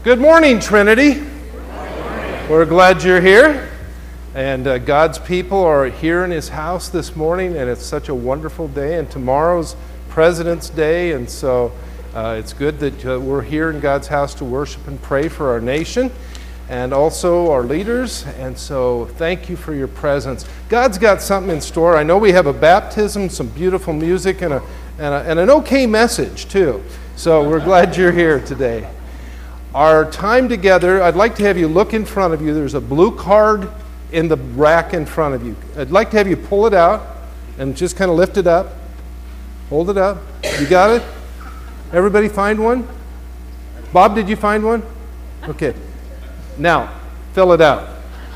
Good morning, Trinity. We're glad you're here. And God's people are here in His house this morning, and it's such a wonderful day. And tomorrow's President's Day, and so it's good that we're here in God's house to worship and pray for our nation and also our leaders. And so thank you for your presence. God's got something in store. I know we have a baptism, some beautiful music, and an okay message, too. So we're glad you're here today. Our time together, I'd like to have you look in front of you. There's a blue card in the rack in front of you. I'd like to have you pull it out and just kind of lift it up. Hold it up. You got it? Everybody find one? Bob, did you find one? Okay. Now, fill it out.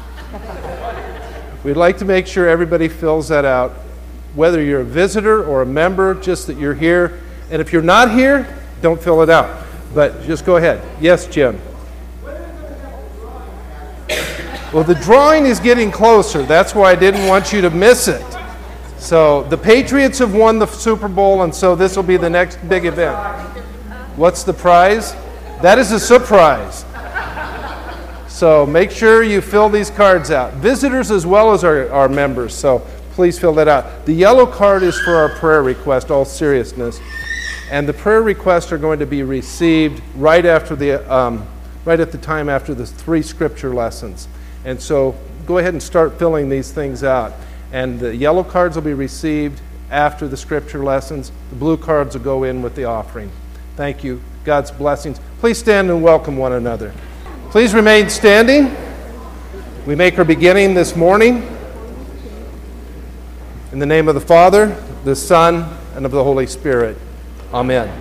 We'd like to make sure everybody fills that out, whether you're a visitor or a member, just that you're here. And if you're not here, don't fill it out. But just go ahead. Yes, Jim. Well, the drawing is getting closer. That's why I didn't want you to miss it. So the Patriots have won the Super Bowl, and so this will be the next big event. What's the prize? That is a surprise. So make sure you fill these cards out. Visitors as well as our members, so please fill that out. The yellow card is for our prayer request, all seriousness. And the prayer requests are going to be received right at the time after the 3 scripture lessons. And so go ahead and start filling these things out. And the yellow cards will be received after the scripture lessons. The blue cards will go in with the offering. Thank you. God's blessings. Please stand and welcome one another. Please remain standing. We make our beginning this morning. In the name of the Father, the Son, and of the Holy Spirit. Amen.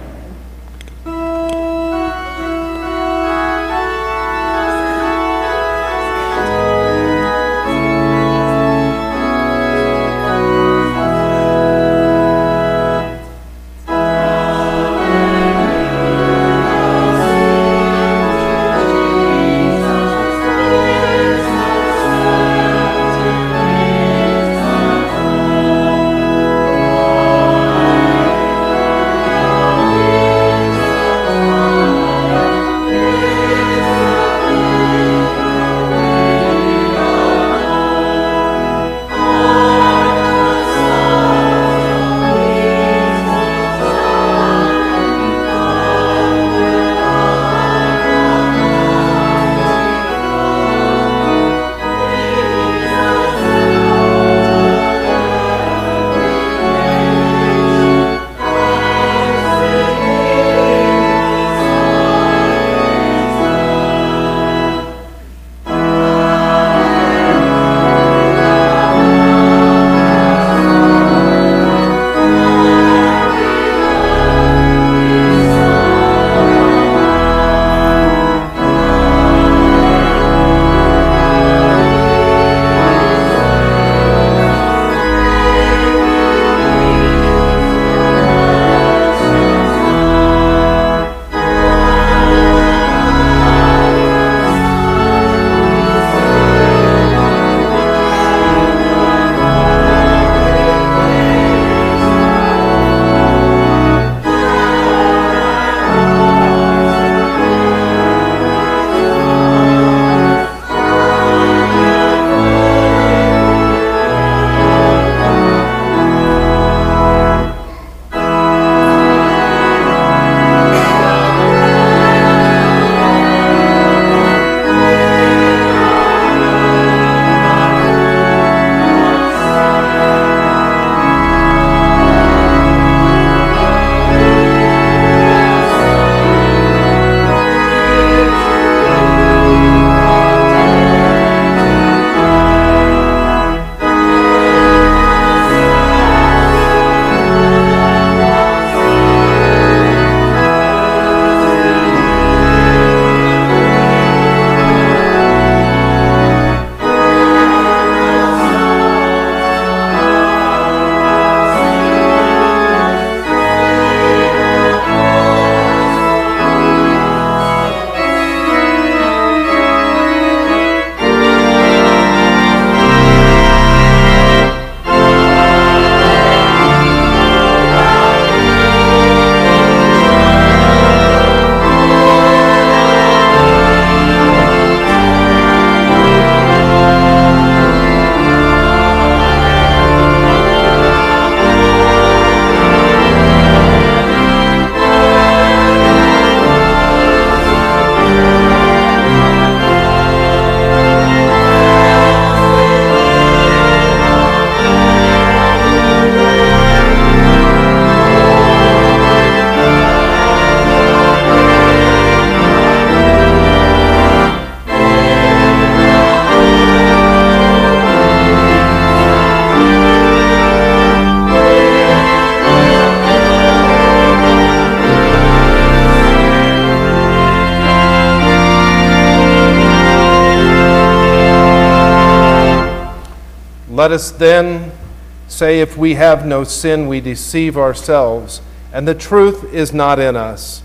Let us then say, if we have no sin, we deceive ourselves, and the truth is not in us.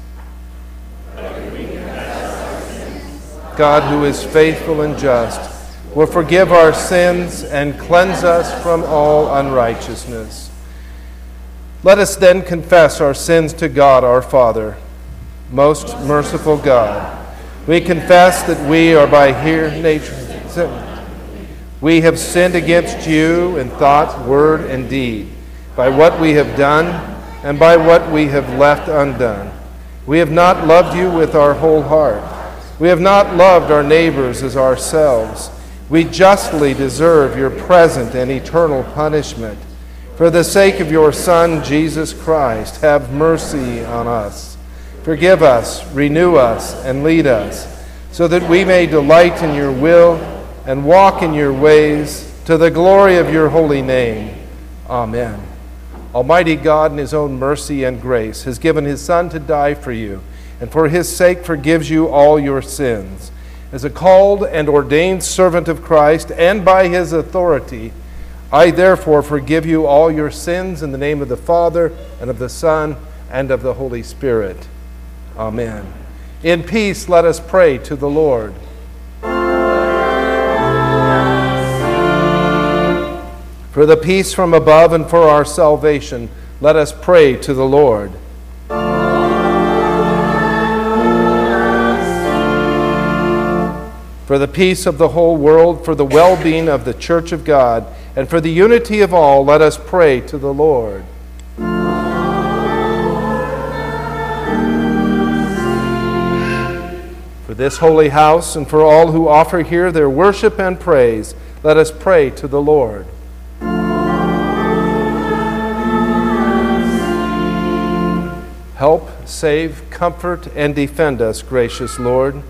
God, who is faithful and just, will forgive our sins and cleanse us from all unrighteousness. Let us then confess our sins to God our Father. Most merciful God, we confess that we are by nature we have sinned against you in thought, word, and deed, by what we have done and by what we have left undone. We have not loved you with our whole heart. We have not loved our neighbors as ourselves. We justly deserve your present and eternal punishment. For the sake of your Son, Jesus Christ, have mercy on us. Forgive us, renew us, and lead us, so that we may delight in your will and walk in your ways, to the glory of your holy name. Amen. Almighty God, in his own mercy and grace, has given his Son to die for you, and for his sake forgives you all your sins. As a called and ordained servant of Christ, and by his authority, I therefore forgive you all your sins in the name of the Father, and of the Son, and of the Holy Spirit. Amen. In peace, let us pray to the Lord. For the peace from above and for our salvation, let us pray to the Lord. For the peace of the whole world, for the well-being of the Church of God, and for the unity of all, let us pray to the Lord. For this holy house and for all who offer here their worship and praise, let us pray to the Lord. Help, save, comfort, and defend us, gracious Lord.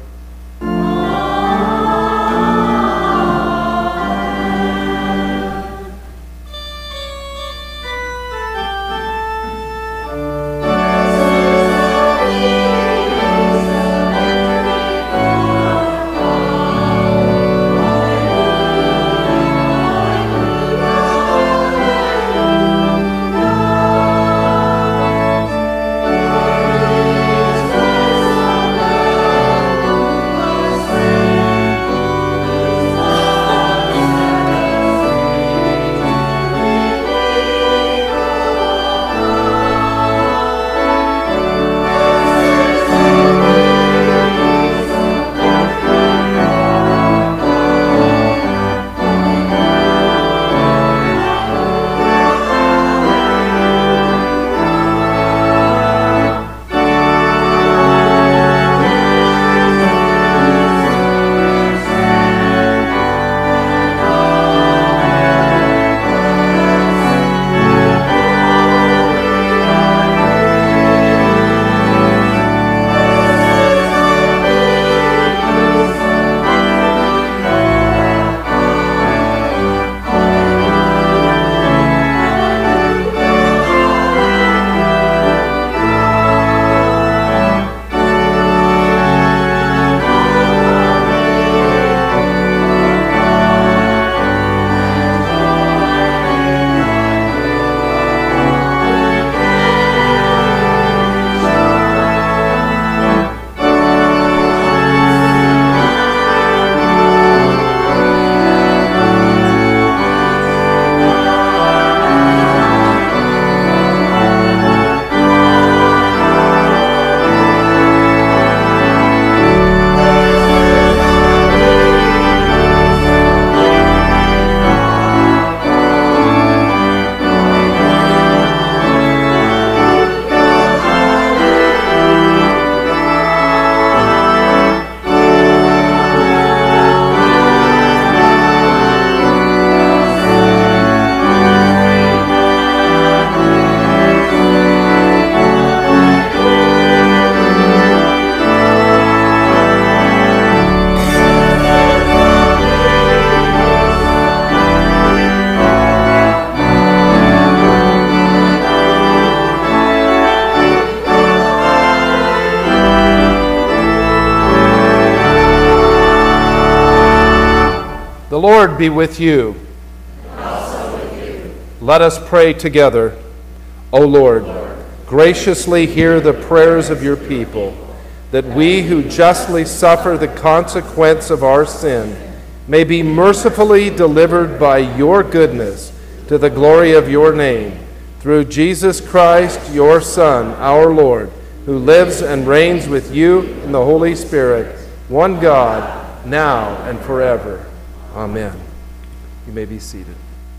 The Lord be with you. Let us pray together. O Lord, graciously hear the prayers of your people, that we who justly suffer the consequence of our sin may be mercifully delivered by your goodness to the glory of your name, through Jesus Christ, your Son, our Lord, who lives and reigns with you in the Holy Spirit, one God, now and forever. Amen. You may be seated.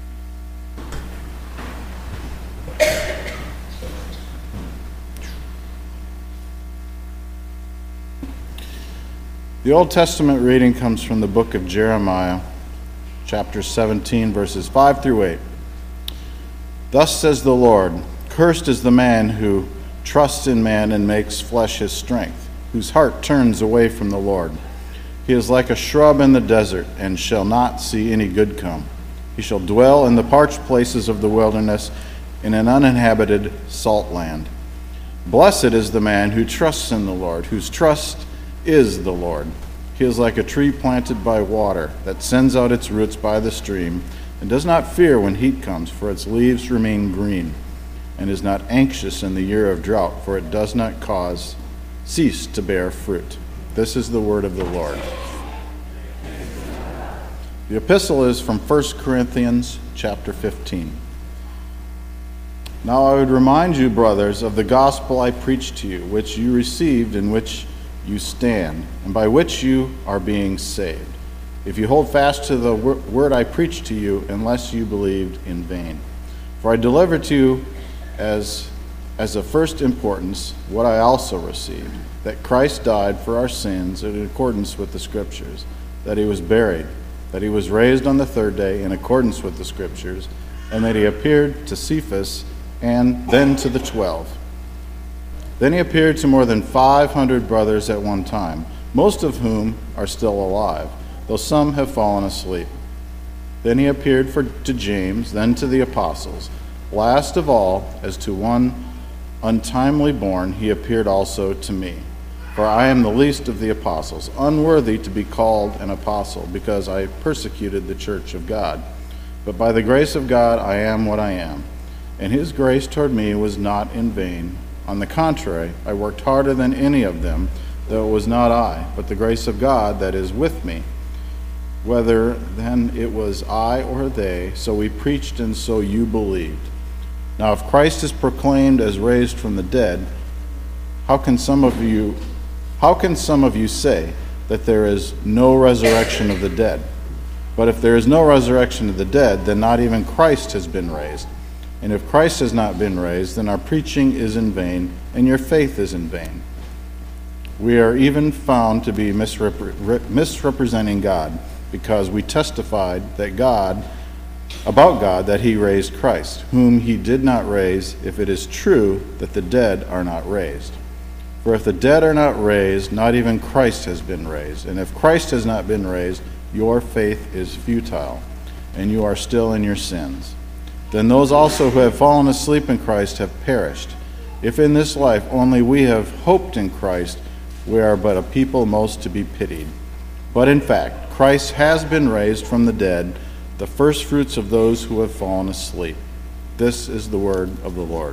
The Old Testament reading comes from the book of Jeremiah, chapter 17, verses 5 through 8. Thus says the Lord, cursed is the man who trusts in man and makes flesh his strength, whose heart turns away from the Lord. He is like a shrub in the desert, and shall not see any good come. He shall dwell in the parched places of the wilderness, in an uninhabited salt land. Blessed is the man who trusts in the Lord, whose trust is the Lord. He is like a tree planted by water that sends out its roots by the stream and does not fear when heat comes, for its leaves remain green, and is not anxious in the year of drought, for it does not cease to bear fruit. This is the word of the Lord. The epistle is from 1 Corinthians chapter 15. Now I would remind you, brothers, of the gospel I preached to you, which you received, in which you stand, and by which you are being saved, if you hold fast to the word I preached to you, unless you believed in vain. For I delivered to you as of first importance what I also received, that Christ died for our sins in accordance with the Scriptures, that he was buried, that he was raised on the third day in accordance with the Scriptures, and that he appeared to Cephas and then to the 12. Then he appeared to more than 500 brothers at one time, most of whom are still alive, though some have fallen asleep. Then he appeared to James, then to the apostles. Last of all, as to one untimely born, he appeared also to me. For I am the least of the apostles, unworthy to be called an apostle, because I persecuted the church of God. But by the grace of God I am what I am, and his grace toward me was not in vain. On the contrary, I worked harder than any of them, though it was not I, but the grace of God that is with me. Whether then it was I or they, so we preached and so you believed. Now if Christ is proclaimed as raised from the dead, how can some of you say that there is no resurrection of the dead? But if there is no resurrection of the dead, then not even Christ has been raised. And if Christ has not been raised, then our preaching is in vain, and your faith is in vain. We are even found to be misrepresenting God, because we testified about God that he raised Christ, whom he did not raise, if it is true that the dead are not raised. For if the dead are not raised, not even Christ has been raised. And if Christ has not been raised, your faith is futile, and you are still in your sins. Then those also who have fallen asleep in Christ have perished. If in this life only we have hoped in Christ, we are but a people most to be pitied. But in fact, Christ has been raised from the dead, the firstfruits of those who have fallen asleep. This is the word of the Lord.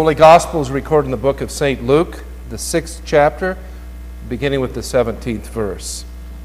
Holy Gospel is recorded in the book of St. Luke, the 6th chapter, beginning with the 17th verse.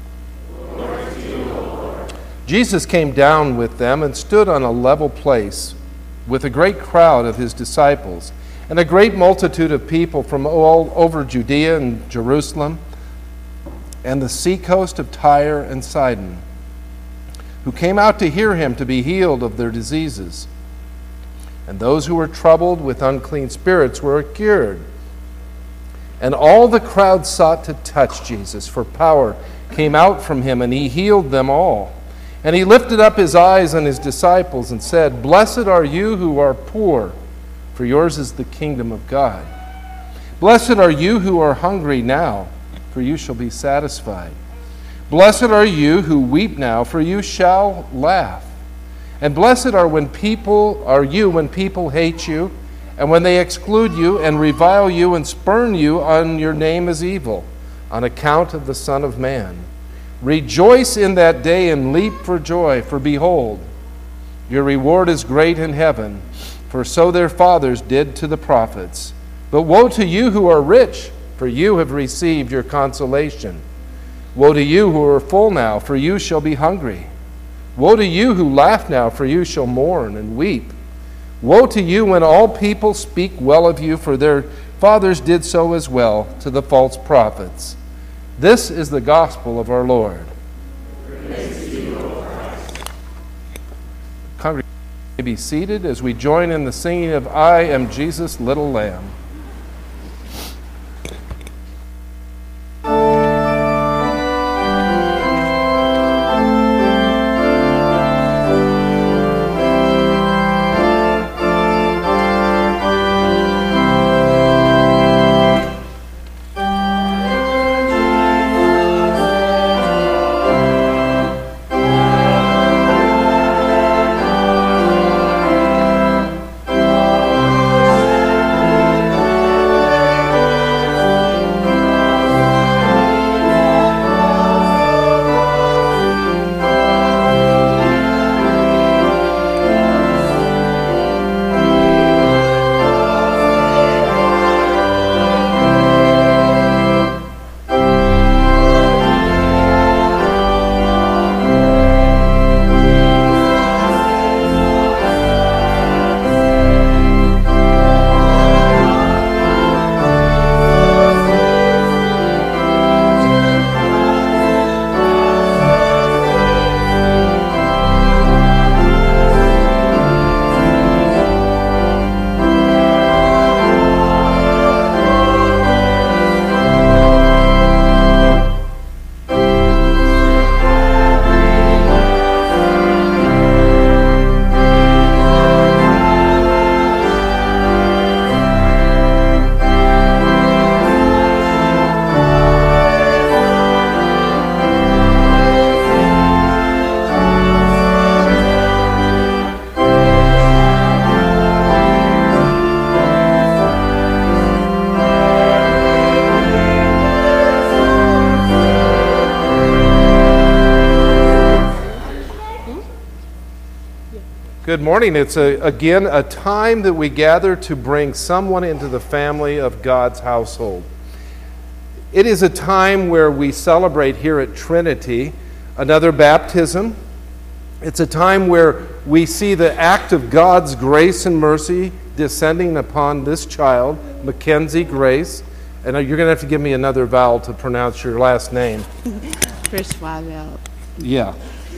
Jesus came down with them and stood on a level place with a great crowd of his disciples and a great multitude of people from all over Judea and Jerusalem and the seacoast of Tyre and Sidon, who came out to hear him to be healed of their diseases. And those who were troubled with unclean spirits were cured. And all the crowd sought to touch Jesus, for power came out from him, and he healed them all. And he lifted up his eyes on his disciples and said, "Blessed are you who are poor, for yours is the kingdom of God. Blessed are you who are hungry now, for you shall be satisfied. Blessed are you who weep now, for you shall laugh. And blessed are you when people hate you, and when they exclude you and revile you and spurn you on your name as evil, on account of the Son of Man. Rejoice in that day and leap for joy, for behold, your reward is great in heaven, for so their fathers did to the prophets. But woe to you who are rich, for you have received your consolation. Woe to you who are full now, for you shall be hungry. Woe to you who laugh now, for you shall mourn and weep. Woe to you when all people speak well of you, for their fathers did so as well to the false prophets." This is the gospel of our Lord. Praise to you, O Christ. Congregation may be seated as we join in the singing of "I Am Jesus' Little Lamb." Good morning. It's again a time that we gather to bring someone into the family of God's household. It is a time where we celebrate here at Trinity another baptism. It's a time where we see the act of God's grace and mercy descending upon this child, Mackenzie Grace. And you're going to have to give me another vowel to pronounce your last name. Verschwalwelt. Yeah.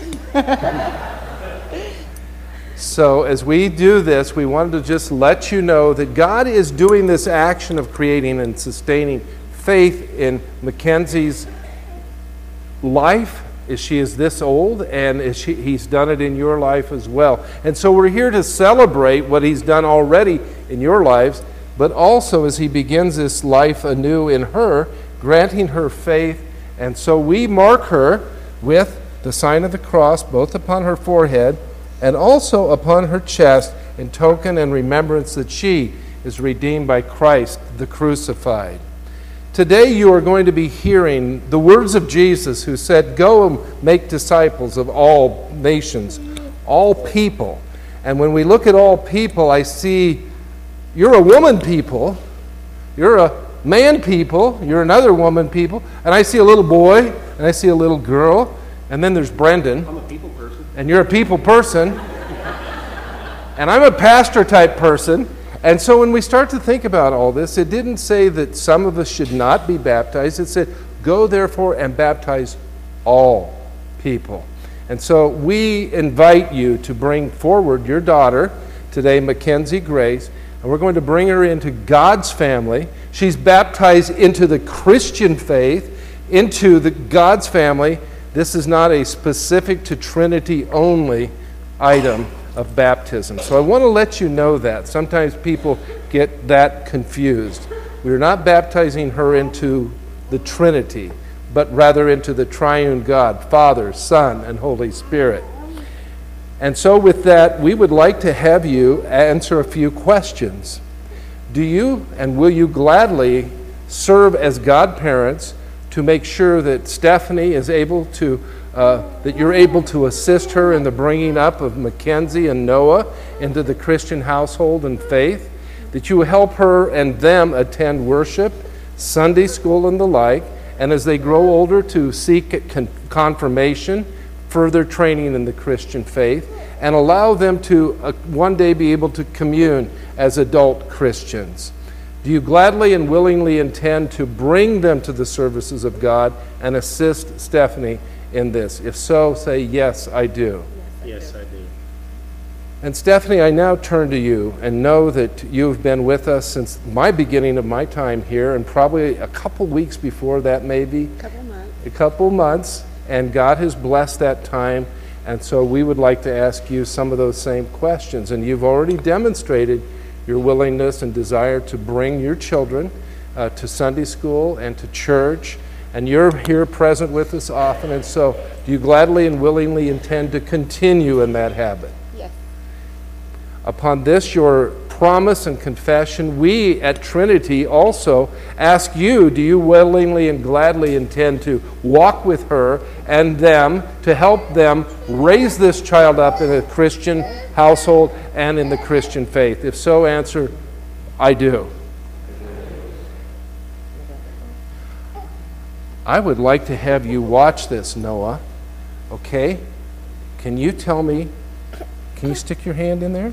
So as we do this, we wanted to just let you know that God is doing this action of creating and sustaining faith in Mackenzie's life as she is this old, and as he's done it in your life as well. And so we're here to celebrate what he's done already in your lives, but also as he begins this life anew in her, granting her faith. And so we mark her with the sign of the cross, both upon her forehead and also upon her chest, in token and remembrance that she is redeemed by Christ the crucified. Today you are going to be hearing the words of Jesus, who said, "Go and make disciples of all nations, all people." And when we look at all people, I see you're a woman people, you're a man people, you're another woman people, and I see a little boy, and I see a little girl, and then there's Brendan. I'm a people person. And you're a people person. And I'm a pastor type person. And so when we start to think about all this, it didn't say that some of us should not be baptized. It said, go therefore and baptize all people. And so we invite you to bring forward your daughter today, Mackenzie Grace, and we're going to bring her into God's family. She's baptized into the Christian faith, into the God's family. This is not a specific to Trinity only item of baptism. So I want to let you know that. Sometimes people get that confused. We're not baptizing her into the Trinity, but rather into the triune God, Father, Son, and Holy Spirit. And so with that, we would like to have you answer a few questions. Do you and will you gladly serve as godparents to make sure that Stephanie is able to that you're able to assist her in the bringing up of Mackenzie and Noah into the Christian household and faith, that you will help her and them attend worship, Sunday school, and the like, and as they grow older to seek confirmation, further training in the Christian faith, and allow them to one day be able to commune as adult Christians. Do you gladly and willingly intend to bring them to the services of God and assist Stephanie in this? If so, say, yes, I do. Yes, I do. And Stephanie, I now turn to you and know that you've been with us since my beginning of my time here, and probably a couple weeks before that, maybe. A couple months, and God has blessed that time, and so we would like to ask you some of those same questions. And you've already demonstrated your willingness and desire to bring your children to Sunday school and to church, and you're here present with us often, and so do you gladly and willingly intend to continue in that habit? Yes. Upon this, your promise and confession, we at Trinity also ask you, do you willingly and gladly intend to walk with her and them to help them raise this child up in a Christian household and in the Christian faith? If so, answer, I do. I would like to have you watch this, Noah. Okay? Can you tell me, can you stick your hand in there?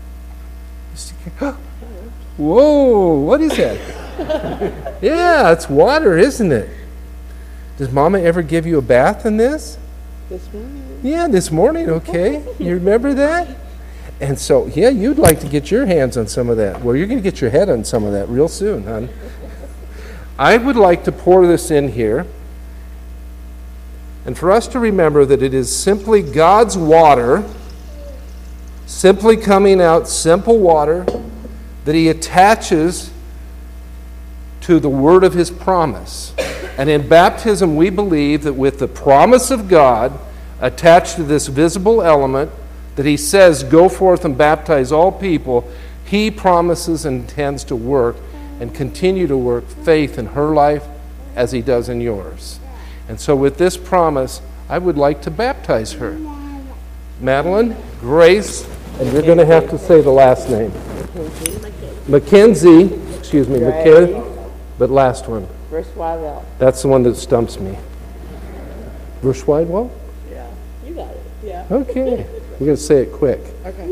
Whoa, what is that? Yeah, it's water, isn't it? Does Mama ever give you a bath in this? This morning. Yeah, this morning, okay. You remember that? And so, yeah, you'd like to get your hands on some of that. Well, you're going to get your head on some of that real soon, hon. I would like to pour this in here, and for us to remember that it is simply God's water, simply coming out, simple water, that He attaches to the word of His promise. And in baptism, we believe that with the promise of God attached to this visible element, that He says, go forth and baptize all people, He promises and intends to work and continue to work faith in her life as He does in yours. And so with this promise, I would like to baptize her. Madeline, Grace, and you're going to have to say the last name. Mackenzie, excuse me, Mackenzie, but last one. Verschweivel. That's the one that stumps me. Verschweidwell? Yeah, you got it. Yeah. Okay, we're going to say it quick. Okay.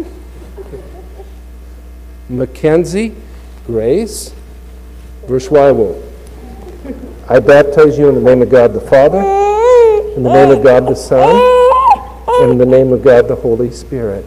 Mackenzie Grace Verschweibel. I baptize you in the name of God the Father, in the name of God the Son, and in the name of God the Holy Spirit.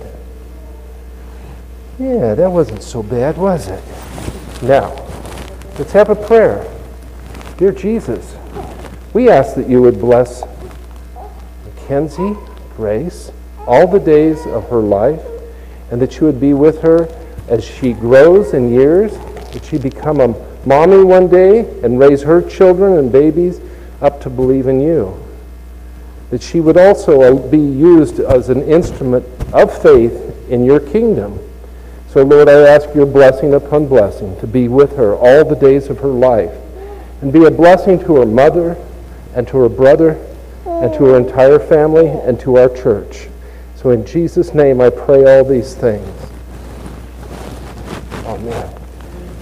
Yeah, that wasn't so bad, was it? Now, let's have a prayer. Dear Jesus, we ask that you would bless Mackenzie Grace all the days of her life, and that you would be with her as she grows in years, that she become a mommy one day and raise her children and babies up to believe in you. That she would also be used as an instrument of faith in your kingdom. So Lord, I ask your blessing upon blessing to be with her all the days of her life, and be a blessing to her mother and to her brother and to her entire family and to our church. So in Jesus' name I pray all these things. Amen.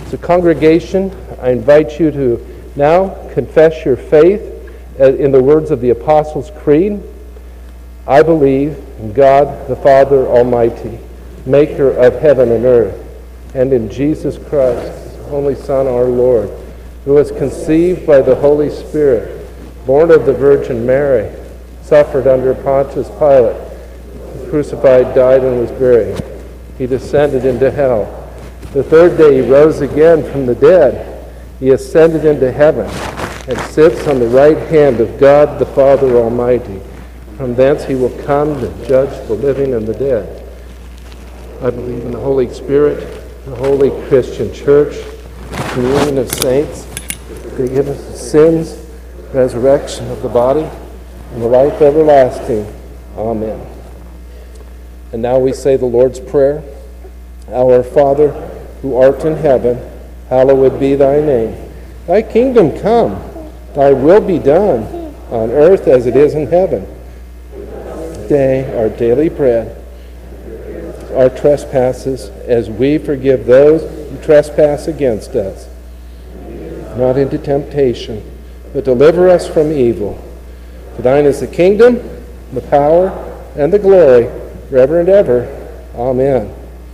As a congregation, I invite you to now confess your faith in the words of the Apostles' Creed. I believe in God the Father Almighty, maker of heaven and earth, and in Jesus Christ, His only Son, our Lord, who was conceived by the Holy Spirit, born of the Virgin Mary, suffered under Pontius Pilate, crucified, died, and was buried. He descended into hell. The third day he rose again from the dead. He ascended into heaven and sits on the right hand of God the Father Almighty. From thence he will come to judge the living and the dead. I believe in the Holy Spirit, the holy Christian church, communion of saints, forgiveness of sins, resurrection of the body, and the life everlasting. Amen. And now we say the Lord's Prayer. Our Father, who art in heaven, hallowed be thy name. Thy kingdom come, thy will be done, on earth as it is in heaven. Today our daily bread, our trespasses, as we forgive those who trespass against us. Not into temptation, but deliver us from evil. For thine is the kingdom, the power, and the glory, forever and ever. Amen.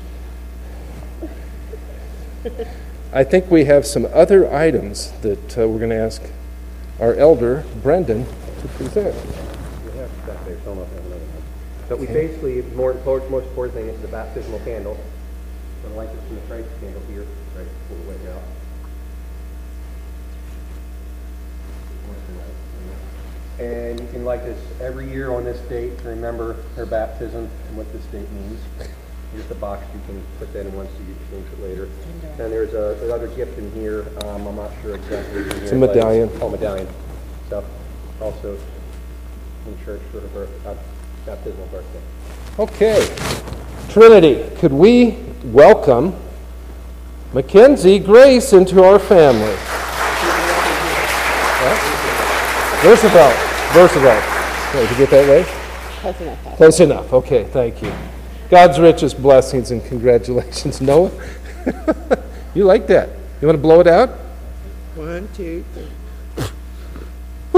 I think we have some other items that we're going to ask our elder, Brendan, to present. We have stuff there, so I don't know if I have another one. But we basically, most important thing is the baptismal candle. So the light that's in the Christ candle here, right, pull the wick out. And you can light this every year on this date to remember her baptism and what this date means. Just a box, you can put that in once you change it later. And there's another gift in here. I'm not sure exactly what's in here. It's a medallion. Oh, medallion stuff. Also in church for her baptismal birthday. Okay. Trinity, could we welcome Mackenzie Grace into our family? Roosevelt. Did you get that right? Close enough. Close enough. Okay, thank you. God's richest blessings and congratulations. Noah, you like that? You want to blow it out? 1, 2, 3.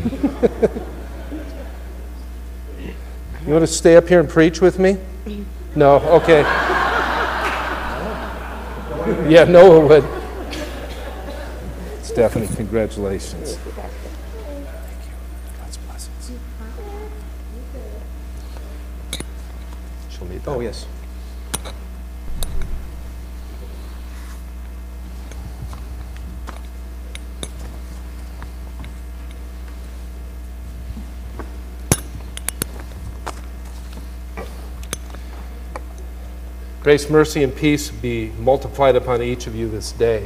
You want to stay up here and preach with me? No? Okay. Yeah, Noah would. Stephanie, congratulations. God's blessings. She'll need that. Oh, yes. Grace, mercy, and peace be multiplied upon each of you this day.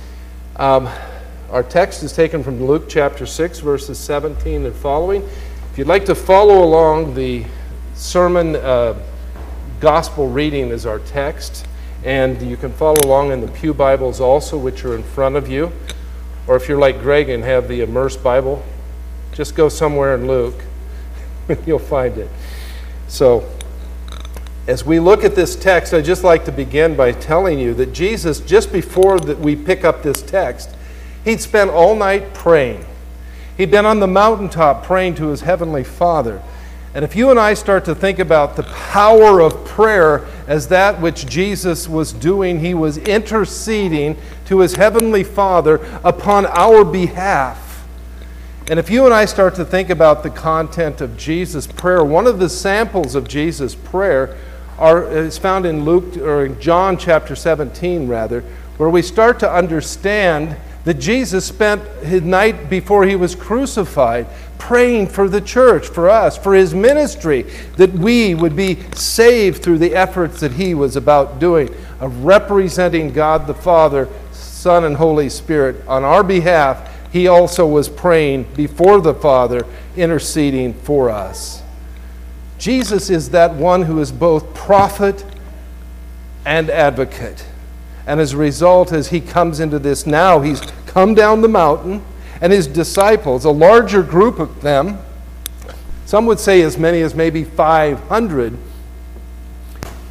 Our text is taken from Luke chapter 6, verses 17 and following. If you'd like to follow along, the sermon gospel reading is our text, and you can follow along in the Pew Bibles also, which are in front of you. Or if you're like Greg and have the Immerse Bible, just go somewhere in Luke, you'll find it. So, as we look at this text, I'd just like to begin by telling you that Jesus, just before that we pick up this text, he'd spent all night praying. He'd been on the mountaintop praying to his heavenly Father. And if you and I start to think about the power of prayer as that which Jesus was doing, he was interceding to his heavenly Father upon our behalf. And if you and I start to think about the content of Jesus' prayer, one of the samples of Jesus' prayer is found in John chapter 17, where we start to understand that Jesus spent his night before he was crucified praying for the church, for us, for his ministry, that we would be saved through the efforts that he was about doing of representing God the Father, Son, and Holy Spirit on our behalf. He also was praying before the Father, interceding for us. Jesus is that one who is both prophet and advocate. And as a result, as he comes into this now, he's come down the mountain, and his disciples, a larger group of them, some would say as many as maybe 500,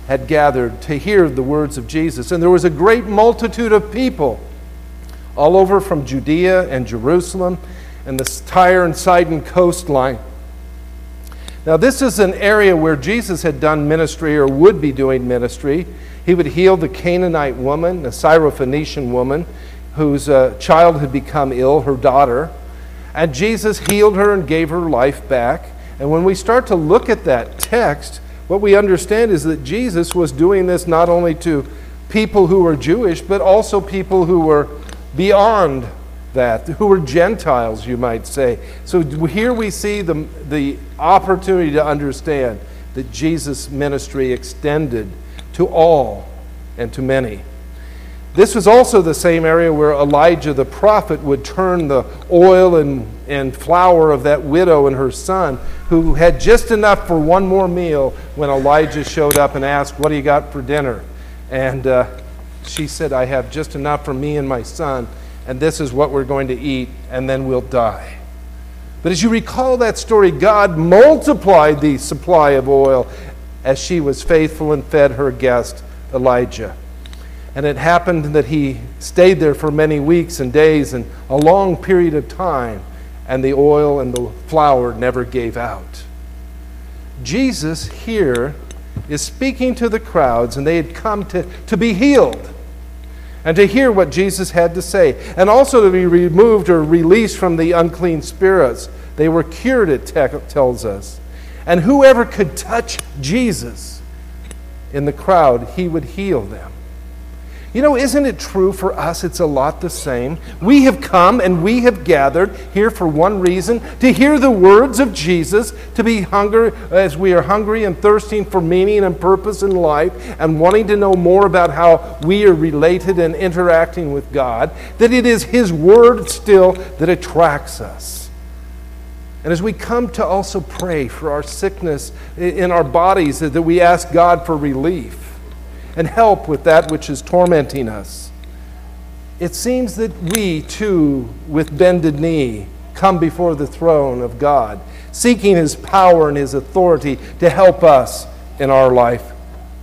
had gathered to hear the words of Jesus. And there was a great multitude of people all over from Judea and Jerusalem and the Tyre and Sidon coastline. Now, this is an area where Jesus had done ministry or would be doing ministry. He would heal the Canaanite woman, the Syrophoenician woman, whose child had become ill, her daughter. And Jesus healed her and gave her life back. And when we start to look at that text, what we understand is that Jesus was doing this not only to people who were Jewish, but also people who were beyond that, who were Gentiles, you might say. So here we see the opportunity to understand that Jesus' ministry extended to all and to many. This was also the same area where Elijah the prophet would turn the oil and flour of that widow and her son, who had just enough for one more meal when Elijah showed up and asked, "What do you got for dinner?" And she said, "I have just enough for me and my son, and this is what we're going to eat, and then we'll die." But as you recall that story, God multiplied the supply of oil as she was faithful and fed her guest, Elijah. And it happened that he stayed there for many weeks and days and a long period of time, and the oil and the flour never gave out. Jesus here is speaking to the crowds, and they had come to be healed and to hear what Jesus had to say, and also to be removed or released from the unclean spirits. They were cured, it tells us. And whoever could touch Jesus in the crowd, he would heal them. You know, isn't it true for us? It's a lot the same. We have come and we have gathered here for one reason, to hear the words of Jesus, to be hungry as we are hungry and thirsting for meaning and purpose in life, and wanting to know more about how we are related and interacting with God, that it is His Word still that attracts us. And as we come to also pray for our sickness in our bodies, that we ask God for relief and help with that which is tormenting us, it seems that we too, with bended knee, come before the throne of God, seeking His power and His authority to help us in our life.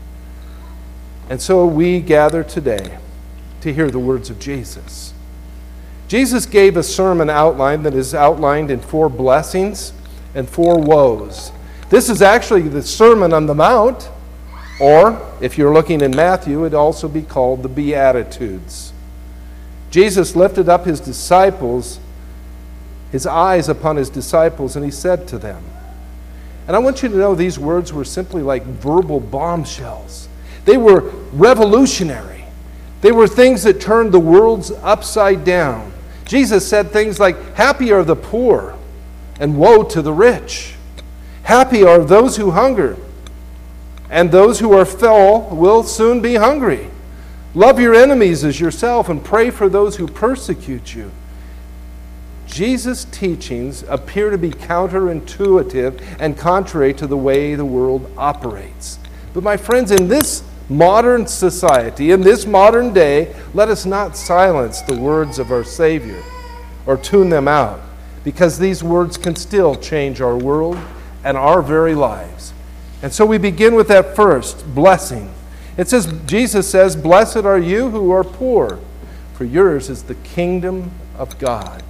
And so we gather today to hear the words of Jesus. Jesus gave a sermon outline that is outlined in 4 blessings and 4 woes. This is actually the Sermon on the Mount, or if you're looking in Matthew, it'd also be called the Beatitudes. Jesus lifted up His disciples, His eyes upon His disciples, and He said to them, and I want you to know these words were simply like verbal bombshells. They were revolutionary. They were things that turned the world upside down. Jesus said things like, "Happy are the poor, and woe to the rich. Happy are those who hunger, and those who are full will soon be hungry. Love your enemies as yourself, and pray for those who persecute you." Jesus' teachings appear to be counterintuitive and contrary to the way the world operates. But my friends, in this modern society, in this modern day, let us not silence the words of our Savior or tune them out, because these words can still change our world and our very lives. And so we begin with that first blessing. Jesus says, "Blessed are you who are poor, for yours is the kingdom of God."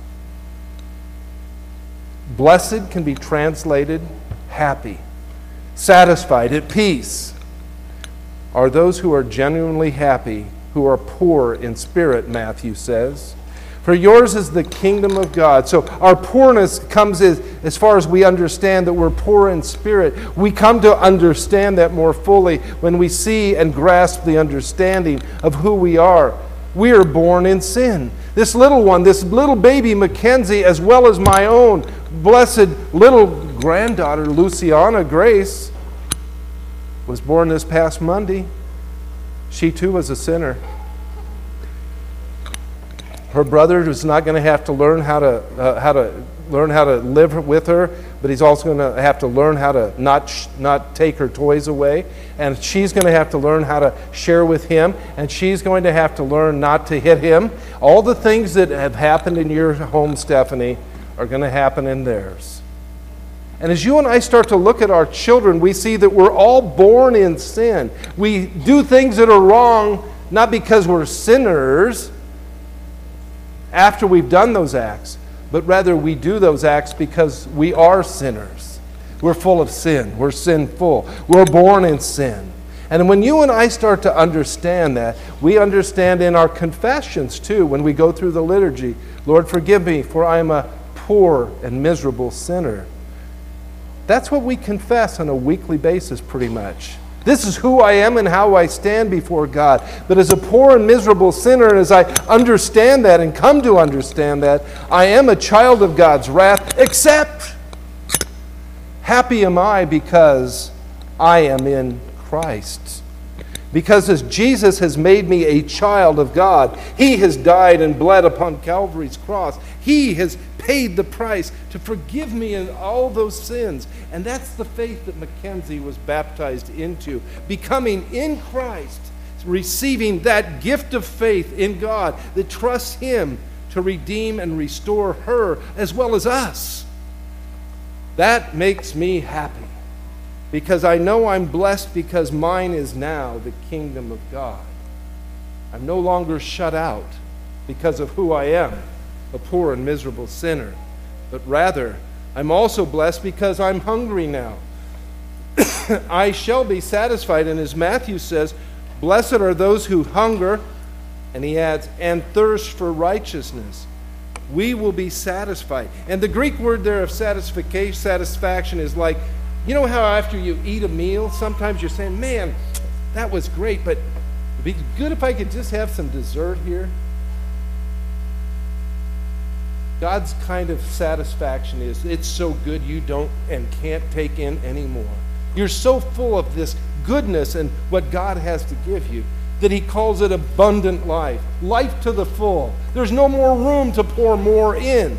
Blessed can be translated happy, satisfied, at peace. Are those who are genuinely happy, who are poor in spirit, Matthew says. For yours is the kingdom of God. So our poorness comes as far as we understand that we're poor in spirit. We come to understand that more fully when we see and grasp the understanding of who we are. We are born in sin. This little one, this little baby Mackenzie, as well as my own blessed little granddaughter Luciana Grace, was born this past Monday. She too was a sinner. Her brother is not going to have to learn how to live with her, but he's also going to have to learn how to not take her toys away, and she's going to have to learn how to share with him, and she's going to have to learn not to hit him. All the things that have happened in your home, Stephanie, are going to happen in theirs. And as you and I start to look at our children, we see that we're all born in sin. We do things that are wrong, not because we're sinners after we've done those acts, but rather we do those acts because we are sinners. We're full of sin. We're sinful. We're born in sin. And when you and I start to understand that, we understand in our confessions too, when we go through the liturgy, Lord, forgive me, for I am a poor and miserable sinner. That's what we confess on a weekly basis pretty much. This is who I am and how I stand before God. But as a poor and miserable sinner, and as I understand that and come to understand that, I am a child of God's wrath, except happy am I because I am in Christ. Because as Jesus has made me a child of God, He has died and bled upon Calvary's cross. He has paid the price to forgive me in all those sins. And that's the faith that Mackenzie was baptized into. Becoming in Christ, receiving that gift of faith in God that trusts Him to redeem and restore her as well as us. That makes me happy. Because I know I'm blessed because mine is now the kingdom of God. I'm no longer shut out because of who I am, a poor and miserable sinner. But rather, I'm also blessed because I'm hungry now. I shall be satisfied. And as Matthew says, blessed are those who hunger, and he adds, and thirst for righteousness. We will be satisfied. And the Greek word there of satisfaction is like, you know how after you eat a meal, sometimes you're saying, man, that was great, but it'd be good if I could just have some dessert here. God's kind of satisfaction is, it's so good you don't and can't take in anymore. You're so full of this goodness and what God has to give you that He calls it abundant life, life to the full. There's no more room to pour more in.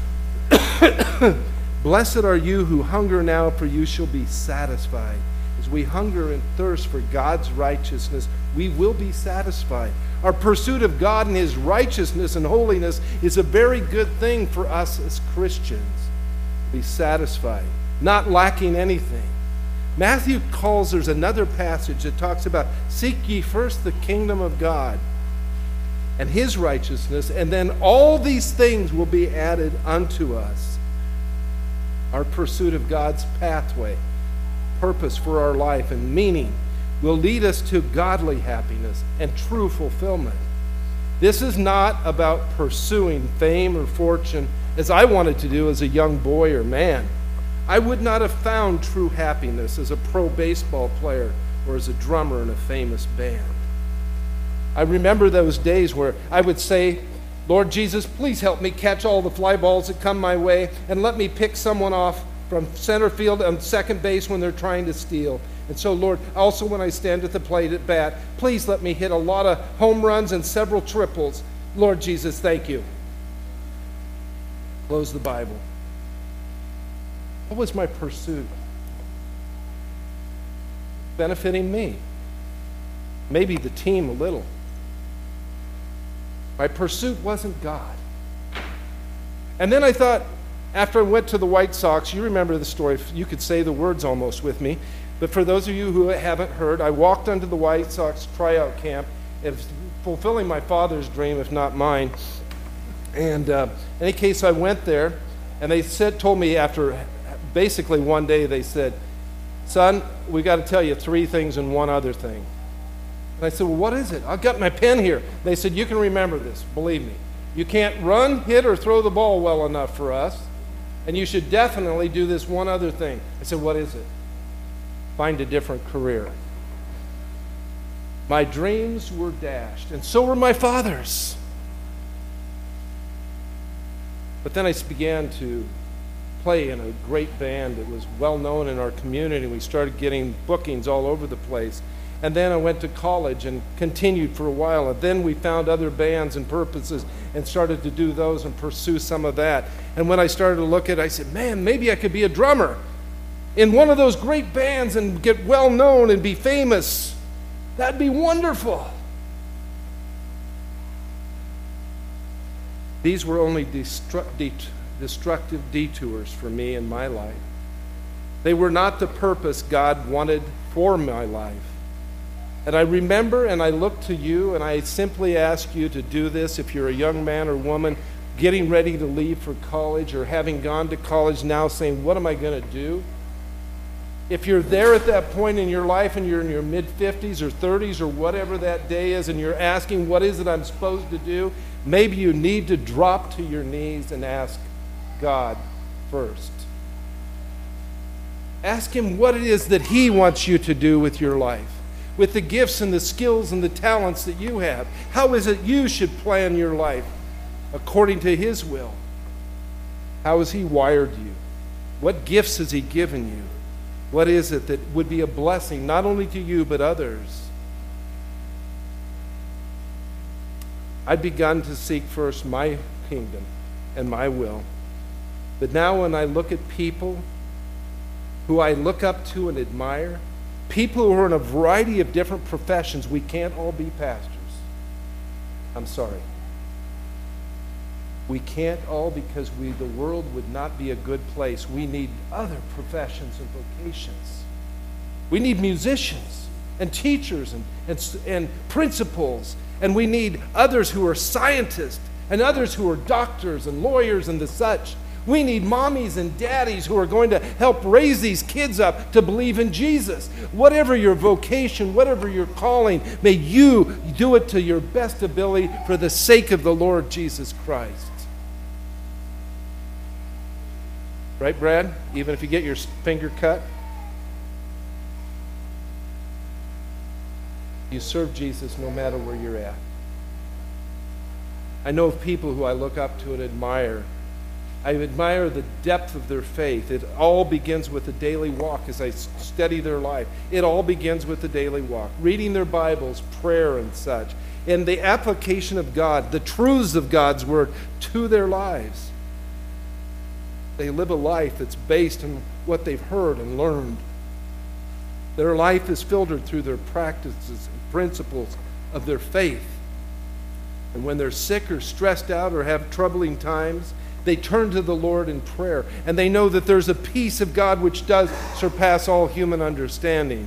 Blessed are you who hunger now, for you shall be satisfied. As we hunger and thirst for God's righteousness, we will be satisfied. Our pursuit of God and His righteousness and holiness is a very good thing for us as Christians. Be satisfied, not lacking anything. Matthew calls, there's another passage that talks about, seek ye first the kingdom of God and His righteousness, and then all these things will be added unto us. Our pursuit of God's pathway, purpose for our life, and meaning will lead us to godly happiness and true fulfillment. This is not about pursuing fame or fortune as I wanted to do as a young boy or man. I would not have found true happiness as a pro baseball player or as a drummer in a famous band. I remember those days where I would say, Lord Jesus, please help me catch all the fly balls that come my way and let me pick someone off from center field and second base when they're trying to steal. And so, Lord, also when I stand at the plate at bat, please let me hit a lot of home runs and several triples. Lord Jesus, thank you. Close the Bible. What was my pursuit? Benefiting me. Maybe the team a little. My pursuit wasn't God. And then I thought, after I went to the White Sox, you remember the story, you could say the words almost with me, but for those of you who haven't heard, I walked onto the White Sox tryout camp, and fulfilling my father's dream, if not mine. And in any case, I went there, and they told me after basically one day, they said, son, we got to tell you 3 things and one other thing. And I said, well, what is it? I've got my pen here. They said, you can remember this, believe me. You can't run, hit, or throw the ball well enough for us, and you should definitely do this one other thing. I said, what is it? Find a different career. My dreams were dashed, and so were my father's. But then I began to play in a great band that was well known in our community. We started getting bookings all over the place. And then I went to college and continued for a while. And then we found other bands and purposes and started to do those and pursue some of that. And when I started to look at it, I said, man, maybe I could be a drummer in one of those great bands and get well known and be famous. That'd be wonderful. These were only destructive detours for me in my life. They were not the purpose God wanted for my life. And I remember and I look to you and I simply ask you to do this if you're a young man or woman getting ready to leave for college or having gone to college now saying, what am I going to do? If you're there at that point in your life and you're in your mid-50s or 30s or whatever that day is and you're asking, what is it I'm supposed to do? Maybe you need to drop to your knees and ask God first. Ask Him what it is that He wants you to do with your life, with the gifts and the skills and the talents that you have. How is it you should plan your life according to His will? How has He wired you? What gifts has He given you? What is it that would be a blessing not only to you but others? I'd begun to seek first my kingdom and my will. But now when I look at people who I look up to and admire, people who are in a variety of different professions, we can't all be pastors. I'm sorry. We can't all, because the world would not be a good place. We need other professions and vocations. We need musicians and teachers and principals, and we need others who are scientists and others who are doctors and lawyers and the such. We need mommies and daddies who are going to help raise these kids up to believe in Jesus. Whatever your vocation, whatever your calling, may you do it to your best ability for the sake of the Lord Jesus Christ. Right, Brad? Even if you get your finger cut? You serve Jesus no matter where you're at. I know of people who I look up to and admire. I admire the depth of their faith. It all begins with a daily walk as I study their life. It all begins with the daily walk. Reading their Bibles, prayer and such. And the application of God, the truths of God's Word to their lives. They live a life that's based on what they've heard and learned. Their life is filtered through their practices and principles of their faith. And when they're sick or stressed out or have troubling times, they turn to the Lord in prayer, and they know that there's a peace of God which does surpass all human understanding.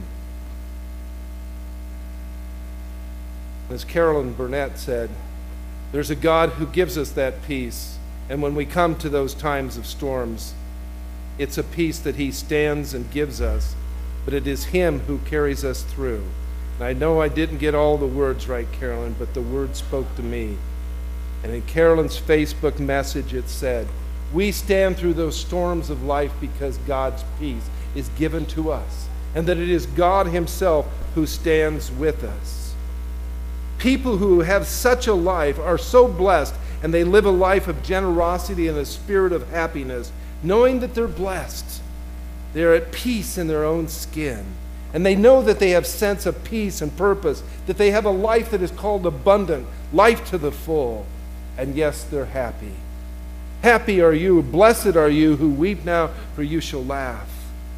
As Carolyn Burnett said, there's a God who gives us that peace, and when we come to those times of storms, it's a peace that He stands and gives us, but it is Him who carries us through. And I know I didn't get all the words right, Carolyn, but the word spoke to me. And in Carolyn's Facebook message it said, we stand through those storms of life because God's peace is given to us, and that it is God Himself who stands with us. People who have such a life are so blessed, and they live a life of generosity and a spirit of happiness, knowing that they're blessed. They're at peace in their own skin. And they know that they have sense of peace and purpose, that they have a life that is called abundant, life to the full. And yes, they're happy. Happy are you, blessed are you who weep now, for you shall laugh.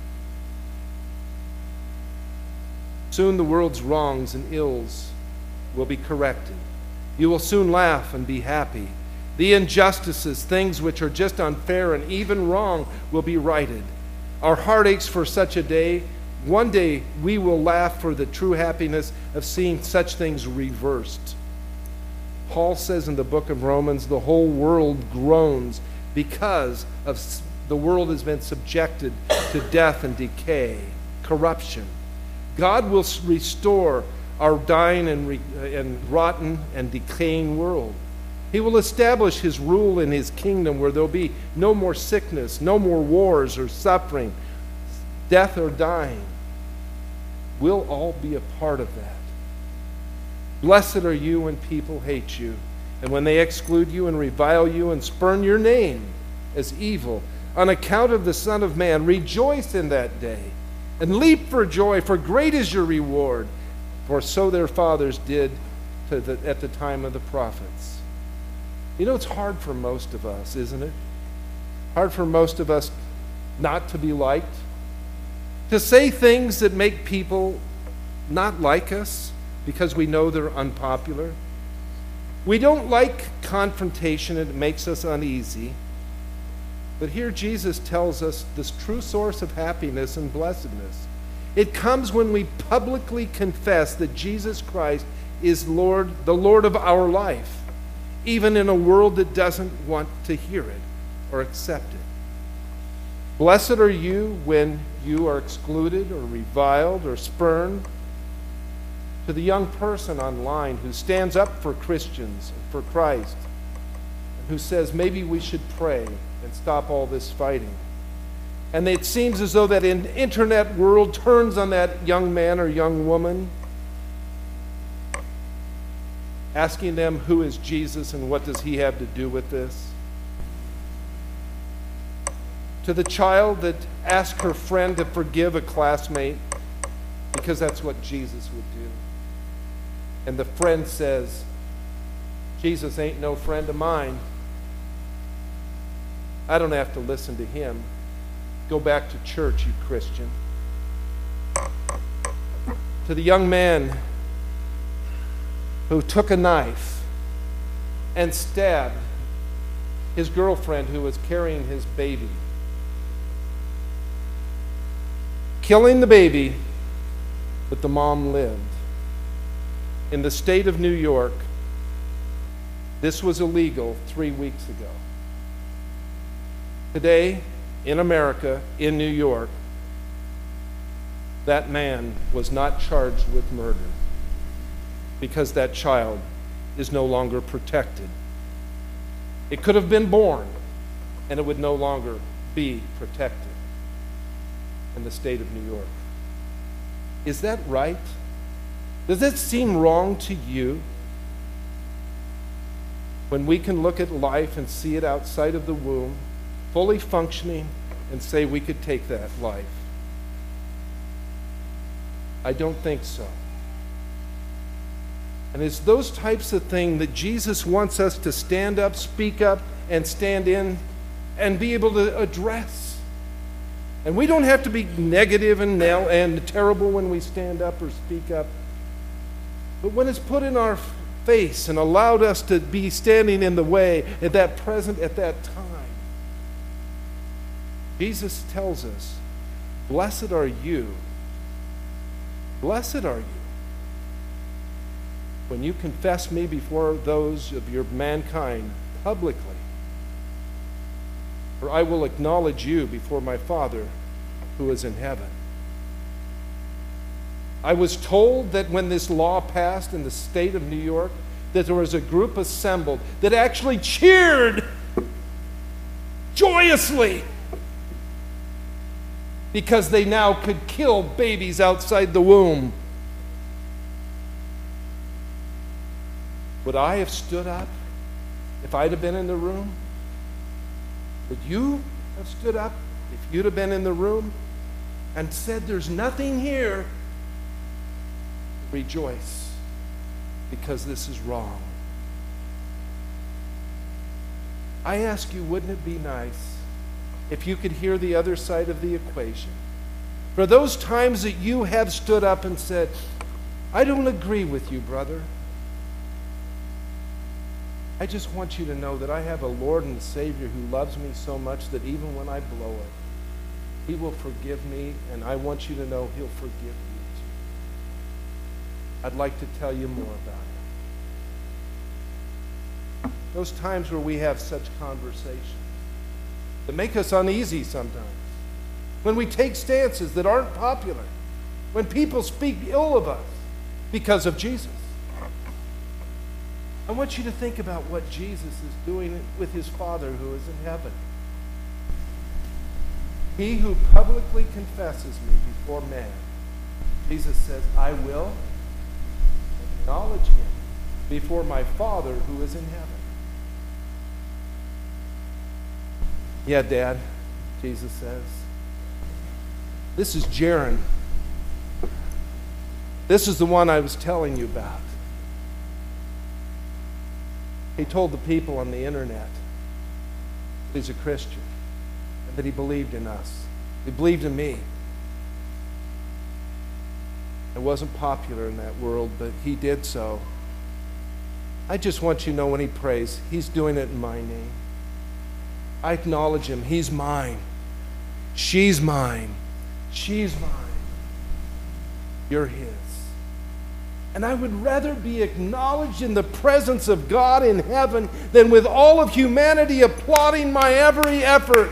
Soon the world's wrongs and ills will be corrected. You will soon laugh and be happy. The injustices, things which are just unfair and even wrong, will be righted. Our heart aches for such a day. One day we will laugh for the true happiness of seeing such things reversed. Paul says in the book of Romans, the whole world groans because of the world has been subjected to death and decay, corruption. God will restore our dying and rotten and decaying world. He will establish His rule in His kingdom where there'll be no more sickness, no more wars or suffering, death or dying. We'll all be a part of that. Blessed are you when people hate you, and when they exclude you and revile you and spurn your name as evil. On account of the Son of Man, rejoice in that day, and leap for joy, for great is your reward. For so their fathers did at the time of the prophets. You know, it's hard for most of us, isn't it? Hard for most of us not to be liked, to say things that make people not like us because we know they're unpopular. We don't like confrontation. It makes us uneasy. But here Jesus tells us this true source of happiness and blessedness. It comes when we publicly confess that Jesus Christ is Lord, the Lord of our life, even in a world that doesn't want to hear it or accept it. Blessed are you when you are excluded or reviled or spurned. To the young person online who stands up for Christians and for Christ, who says maybe we should pray and stop all this fighting. And it seems as though that internet world turns on that young man or young woman, asking them who is Jesus and what does he have to do with this. To the child that asked her friend to forgive a classmate because that's what Jesus would do. And the friend says, Jesus ain't no friend of mine. I don't have to listen to him. Go back to church, you Christian. To the young man who took a knife and stabbed his girlfriend who was carrying his baby. Killing the baby, but the mom lived. In the state of New York, this was illegal 3 weeks ago. Today, in America, in New York, that man was not charged with murder because that child is no longer protected. It could have been born, and it would no longer be protected in the state of New York. Is that right? Does it seem wrong to you when we can look at life and see it outside of the womb, fully functioning, and say we could take that life? I don't think so. And it's those types of things that Jesus wants us to stand up, speak up, and stand in and be able to address. And we don't have to be negative and terrible when we stand up or speak up. But when it's put in our face and allowed us to be standing in the way at that present, at that time, Jesus tells us, blessed are you. Blessed are you when you confess me before those of your mankind publicly. For I will acknowledge you before my Father who is in heaven. I was told that when this law passed in the state of New York, that there was a group assembled that actually cheered joyously because they now could kill babies outside the womb. Would I have stood up if I'd have been in the room? Would you have stood up if you'd have been in the room and said, there's nothing here? Rejoice, because this is wrong. I ask you, wouldn't it be nice if you could hear the other side of the equation? For those times that you have stood up and said, I don't agree with you, brother. I just want you to know that I have a Lord and Savior who loves me so much that even when I blow it, he will forgive me, and I want you to know he'll forgive you too. I'd like to tell you more about it. Those times where we have such conversations that make us uneasy sometimes, when we take stances that aren't popular, when people speak ill of us because of Jesus. I want you to think about what Jesus is doing with his Father who is in heaven. He who publicly confesses me before man, Jesus says, I will acknowledge him before my Father who is in heaven. Yeah, Dad, Jesus says. This is Jaron. This is the one I was telling you about. He told the people on the internet that he's a Christian and that he believed in us. He believed in me. It wasn't popular in that world, but he did so. I just want you to know when he prays, he's doing it in my name. I acknowledge him. He's mine. She's mine. She's mine. You're his. And I would rather be acknowledged in the presence of God in heaven than with all of humanity applauding my every effort.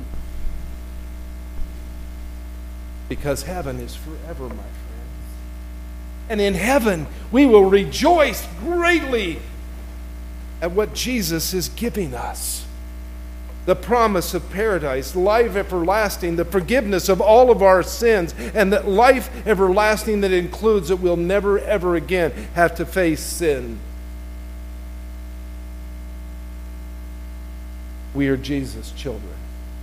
Because heaven is forever, my friends. And in heaven, we will rejoice greatly at what Jesus is giving us. The promise of paradise, life everlasting, the forgiveness of all of our sins, and that life everlasting that includes that we'll never ever again have to face sin. We are Jesus' children.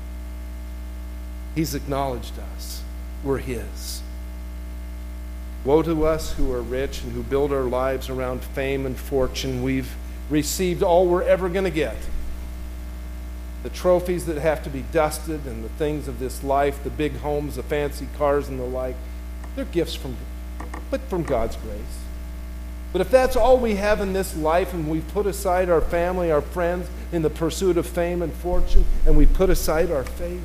He's acknowledged us. We're his. Woe to us who are rich and who build our lives around fame and fortune. We've received all we're ever going to get. The trophies that have to be dusted and the things of this life, the big homes, the fancy cars and the like, they're gifts from God's grace. But if that's all we have in this life and we put aside our family, our friends in the pursuit of fame and fortune, and we put aside our faith,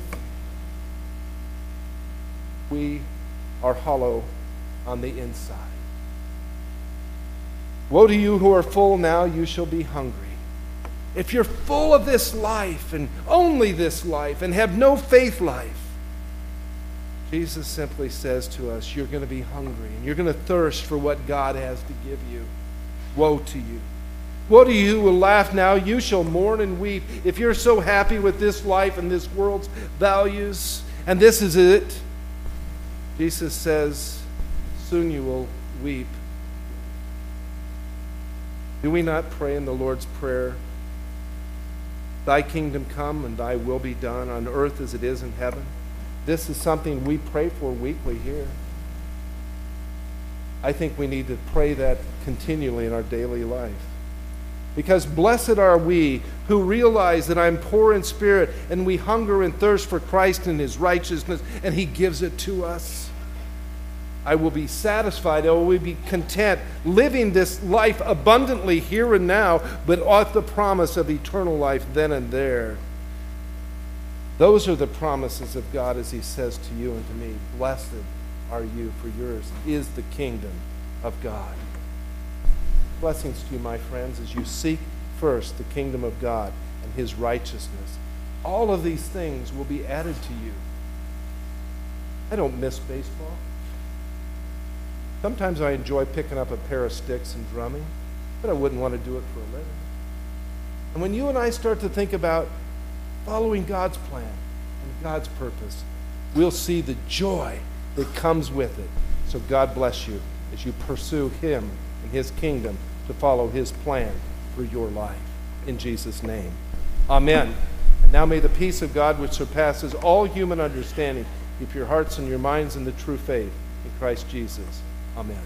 we are hollow on the inside. Woe to you who are full, now you shall be hungry. If you're full of this life and only this life and have no faith life, Jesus simply says to us, you're going to be hungry and you're going to thirst for what God has to give you. Woe to you. Woe to you who will laugh now, you shall mourn and weep. If you're so happy with this life and this world's values, and this is it, Jesus says, soon you will weep. Do we not pray in the Lord's Prayer, thy kingdom come and thy will be done on earth as it is in heaven? This is something we pray for weekly here. I think we need to pray that continually in our daily life. Because blessed are we who realize that I'm poor in spirit and we hunger and thirst for Christ and his righteousness, and he gives it to us. I will be satisfied, I will be content, living this life abundantly here and now, but with the promise of eternal life then and there. Those are the promises of God as he says to you and to me, blessed are you, for yours is the kingdom of God. Blessings to you, my friends, as you seek first the kingdom of God and his righteousness. All of these things will be added to you. I don't miss baseball. Sometimes I enjoy picking up a pair of sticks and drumming, but I wouldn't want to do it for a living. And when you and I start to think about following God's plan and God's purpose, we'll see the joy that comes with it. So God bless you as you pursue him and his kingdom to follow his plan for your life. In Jesus' name, amen. And now may the peace of God, which surpasses all human understanding, keep your hearts and your minds in the true faith in Christ Jesus. Amen.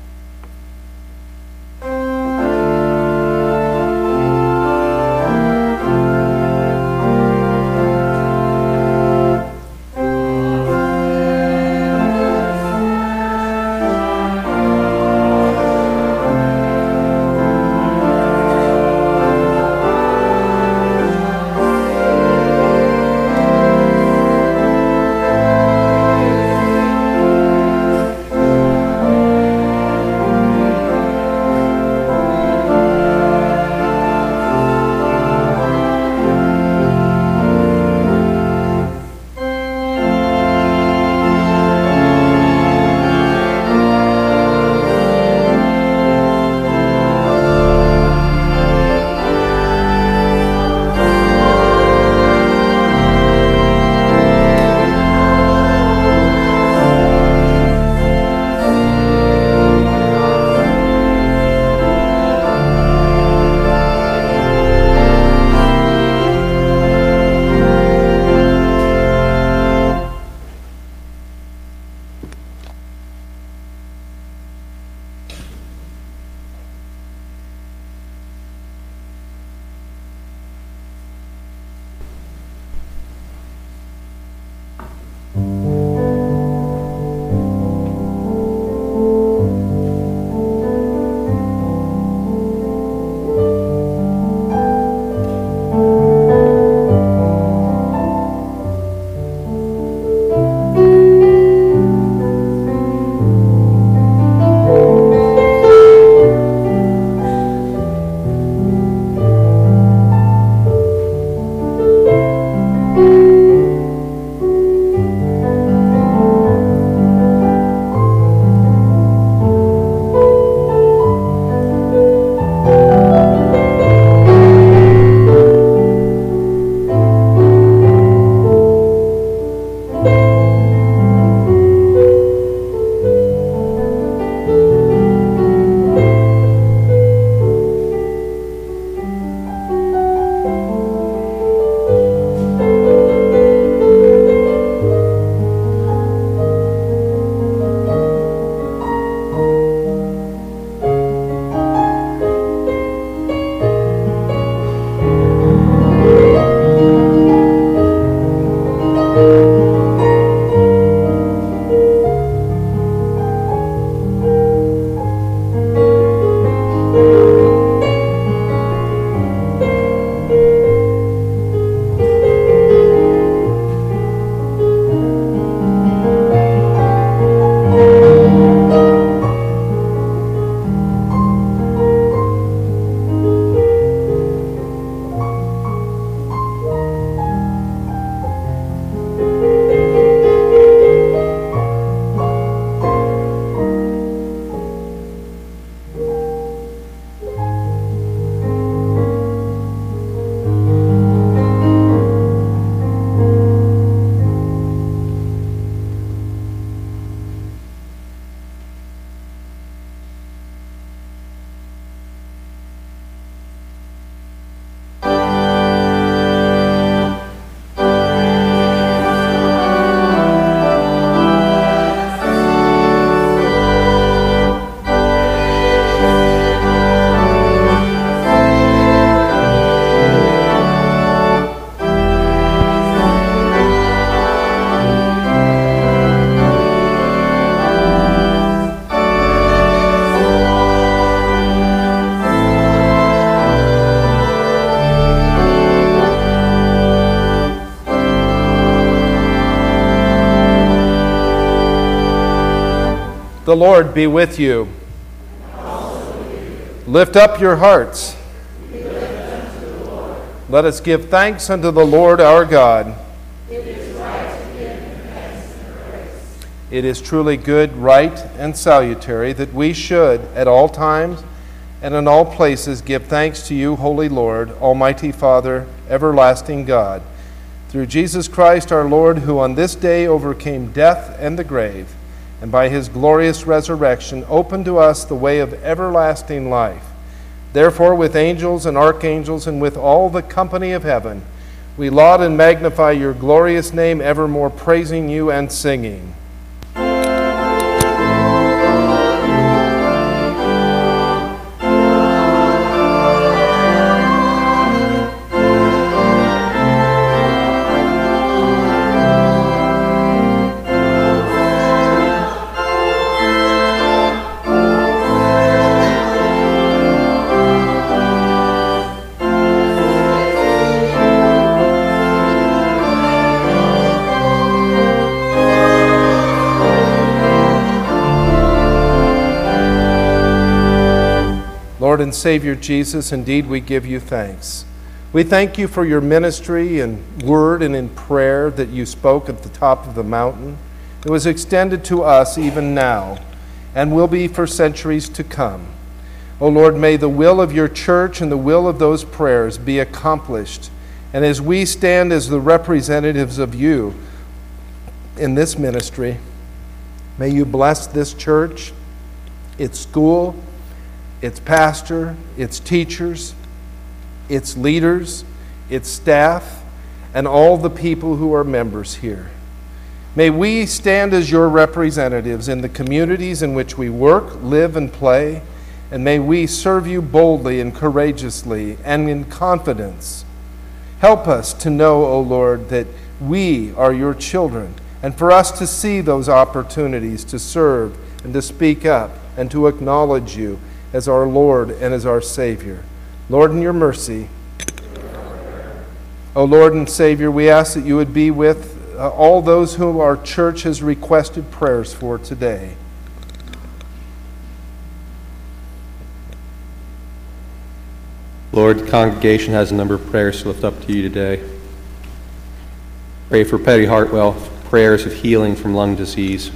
The Lord be with you. Lift up your hearts. Let us give thanks unto the Lord our God. It is right to give him thanks and praise. It is truly good, right, and salutary that we should, at all times and in all places, give thanks to you, Holy Lord, Almighty Father, everlasting God, through Jesus Christ our Lord, who on this day overcame death and the grave, and by his glorious resurrection opened to us the way of everlasting life. Therefore, with angels and archangels and with all the company of heaven, we laud and magnify your glorious name, evermore praising you and singing. Lord and Savior Jesus, indeed we give you thanks. We thank you for your ministry in word and in prayer that you spoke at the top of the mountain. It was extended to us even now and will be for centuries to come. O Lord, may the will of your church and the will of those prayers be accomplished. And as we stand as the representatives of you in this ministry, may you bless this church, its school, its pastor, its teachers, its leaders, its staff, and all the people who are members here. May we stand as your representatives in the communities in which we work, live, and play, and may we serve you boldly and courageously and in confidence. Help us to know, O Lord, that we are your children, and for us to see those opportunities to serve and to speak up and to acknowledge you as our Lord and as our Savior. Lord, in your mercy, O Lord and Savior, we ask that you would be with all those whom our church has requested prayers for today. Lord, the congregation has a number of prayers to lift up to you today. Pray for Petty Hartwell, prayers of healing from lung disease.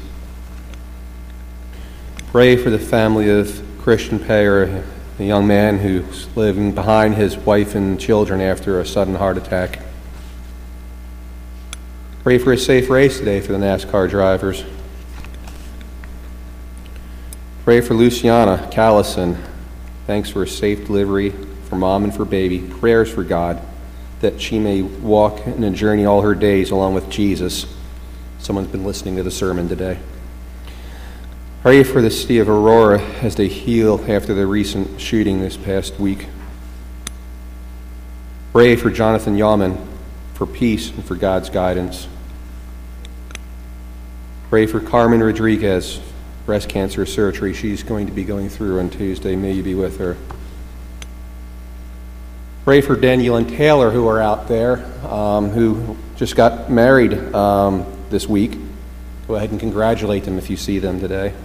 Pray for the family of Christian Payer, a young man who's living behind his wife and children after a sudden heart attack. Pray for a safe race today for the NASCAR drivers. Pray for Luciana Callison. Thanks for a safe delivery for mom and for baby. Prayers for God that she may walk in a journey all her days along with Jesus. Someone's been listening to the sermon today. Pray for the city of Aurora as they heal after the recent shooting this past week. Pray for Jonathan Yaman for peace and for God's guidance. Pray for Carmen Rodriguez, breast cancer surgery she's going to be going through on Tuesday. May you be with her. Pray for Daniel and Taylor who are out there, who just got married this week. Go ahead and congratulate them if you see them today.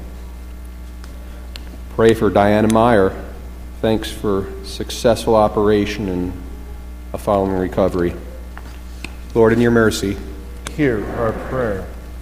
Pray for Diana Meyer. Thanks for successful operation and a following recovery. Lord, in your mercy, hear our prayer.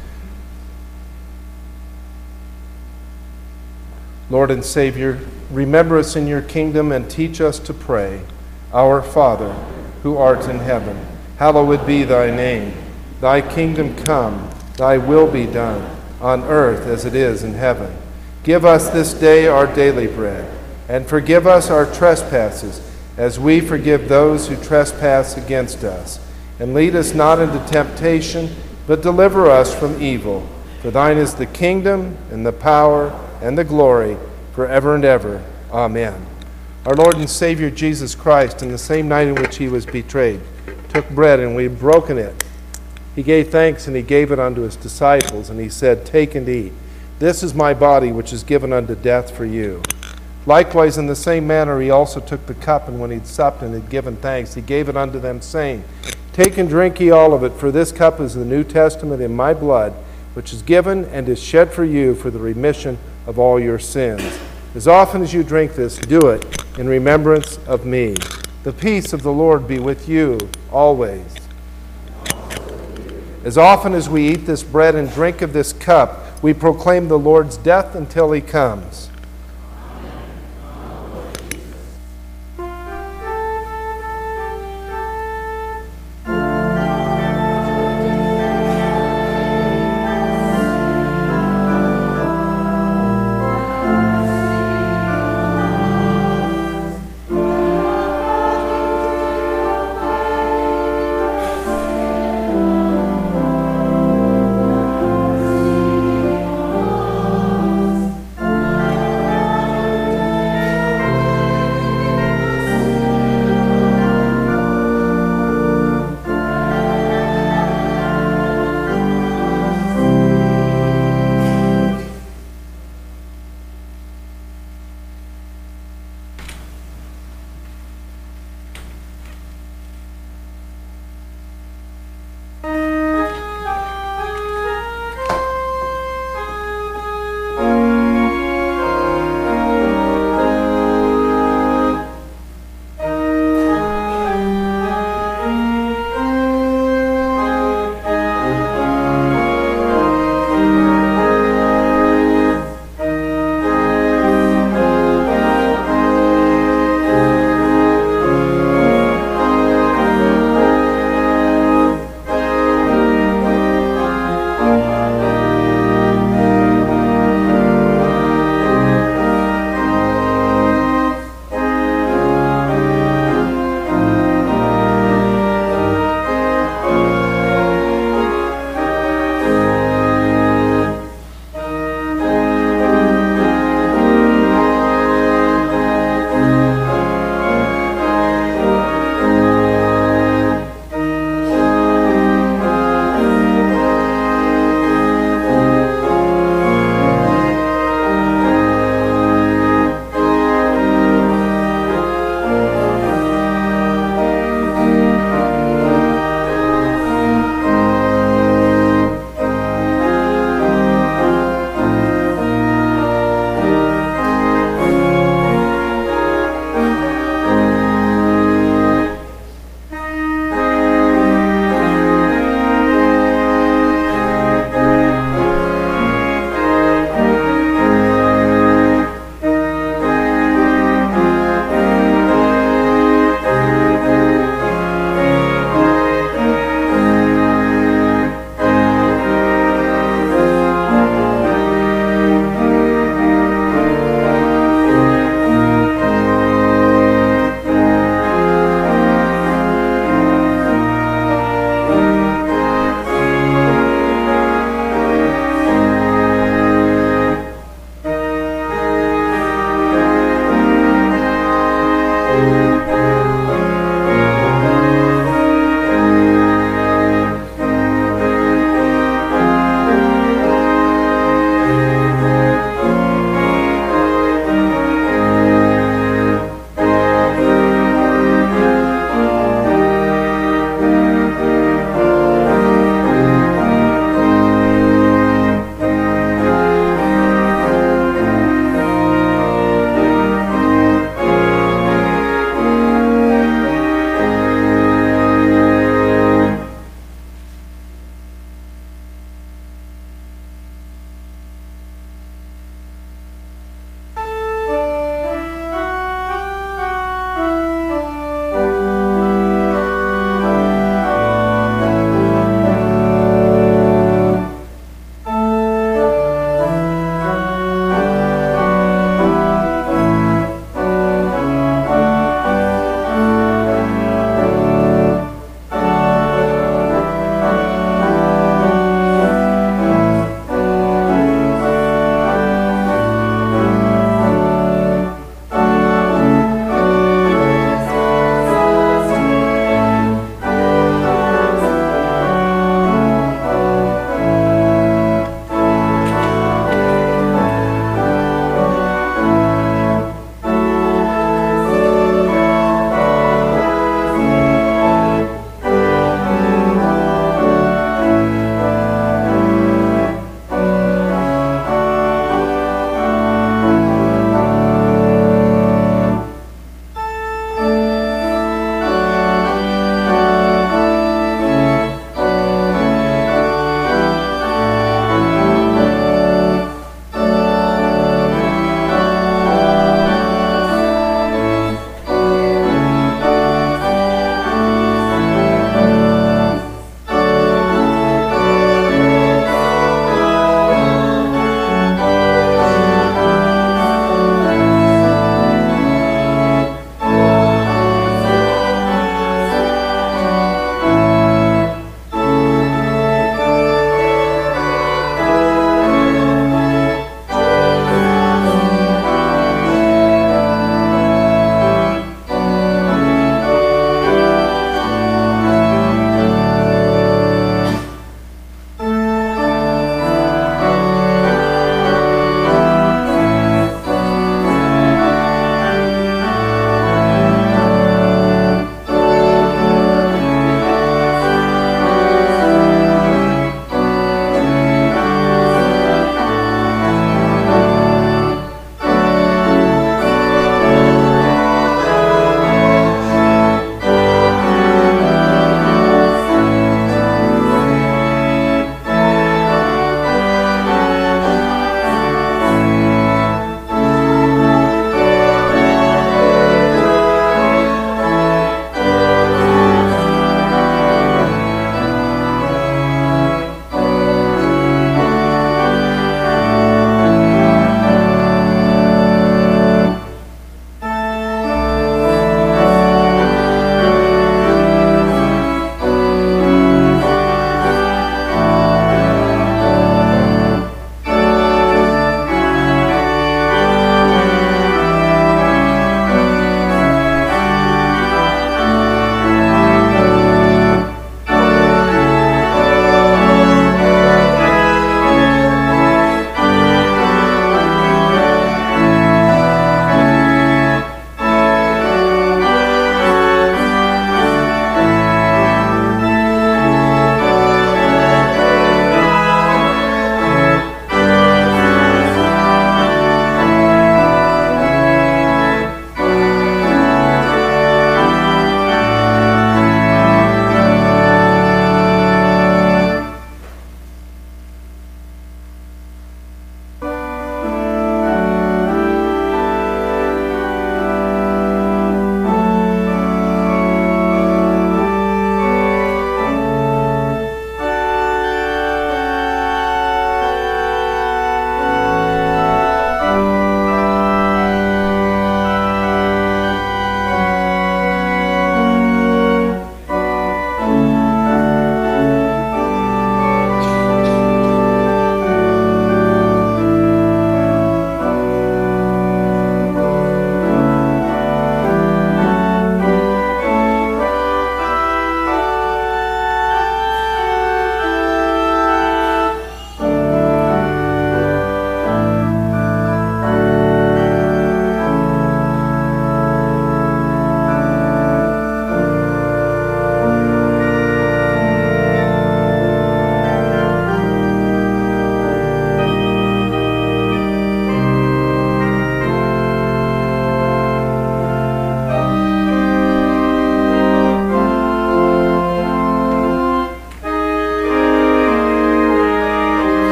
Lord and Savior, remember us in your kingdom and teach us to pray. Our Father, who art in heaven, hallowed be thy name. Thy kingdom come, thy will be done, on earth as it is in heaven. Give us this day our daily bread, and forgive us our trespasses, as we forgive those who trespass against us. And lead us not into temptation, but deliver us from evil. For thine is the kingdom, and the power, and the glory, forever and ever. Amen. Our Lord and Savior Jesus Christ, in the same night in which he was betrayed, took bread, and when he had broken it, he gave thanks, and he gave it unto his disciples, and he said, Take and eat. This is my body, which is given unto death for you. Likewise, in the same manner, he also took the cup, and when he had supped and had given thanks, he gave it unto them, saying, Take and drink ye all of it, for this cup is the New Testament in my blood, which is given and is shed for you for the remission of all your sins. As often as you drink this, do it in remembrance of me. The peace of the Lord be with you always. As often as we eat this bread and drink of this cup, we proclaim the Lord's death until he comes.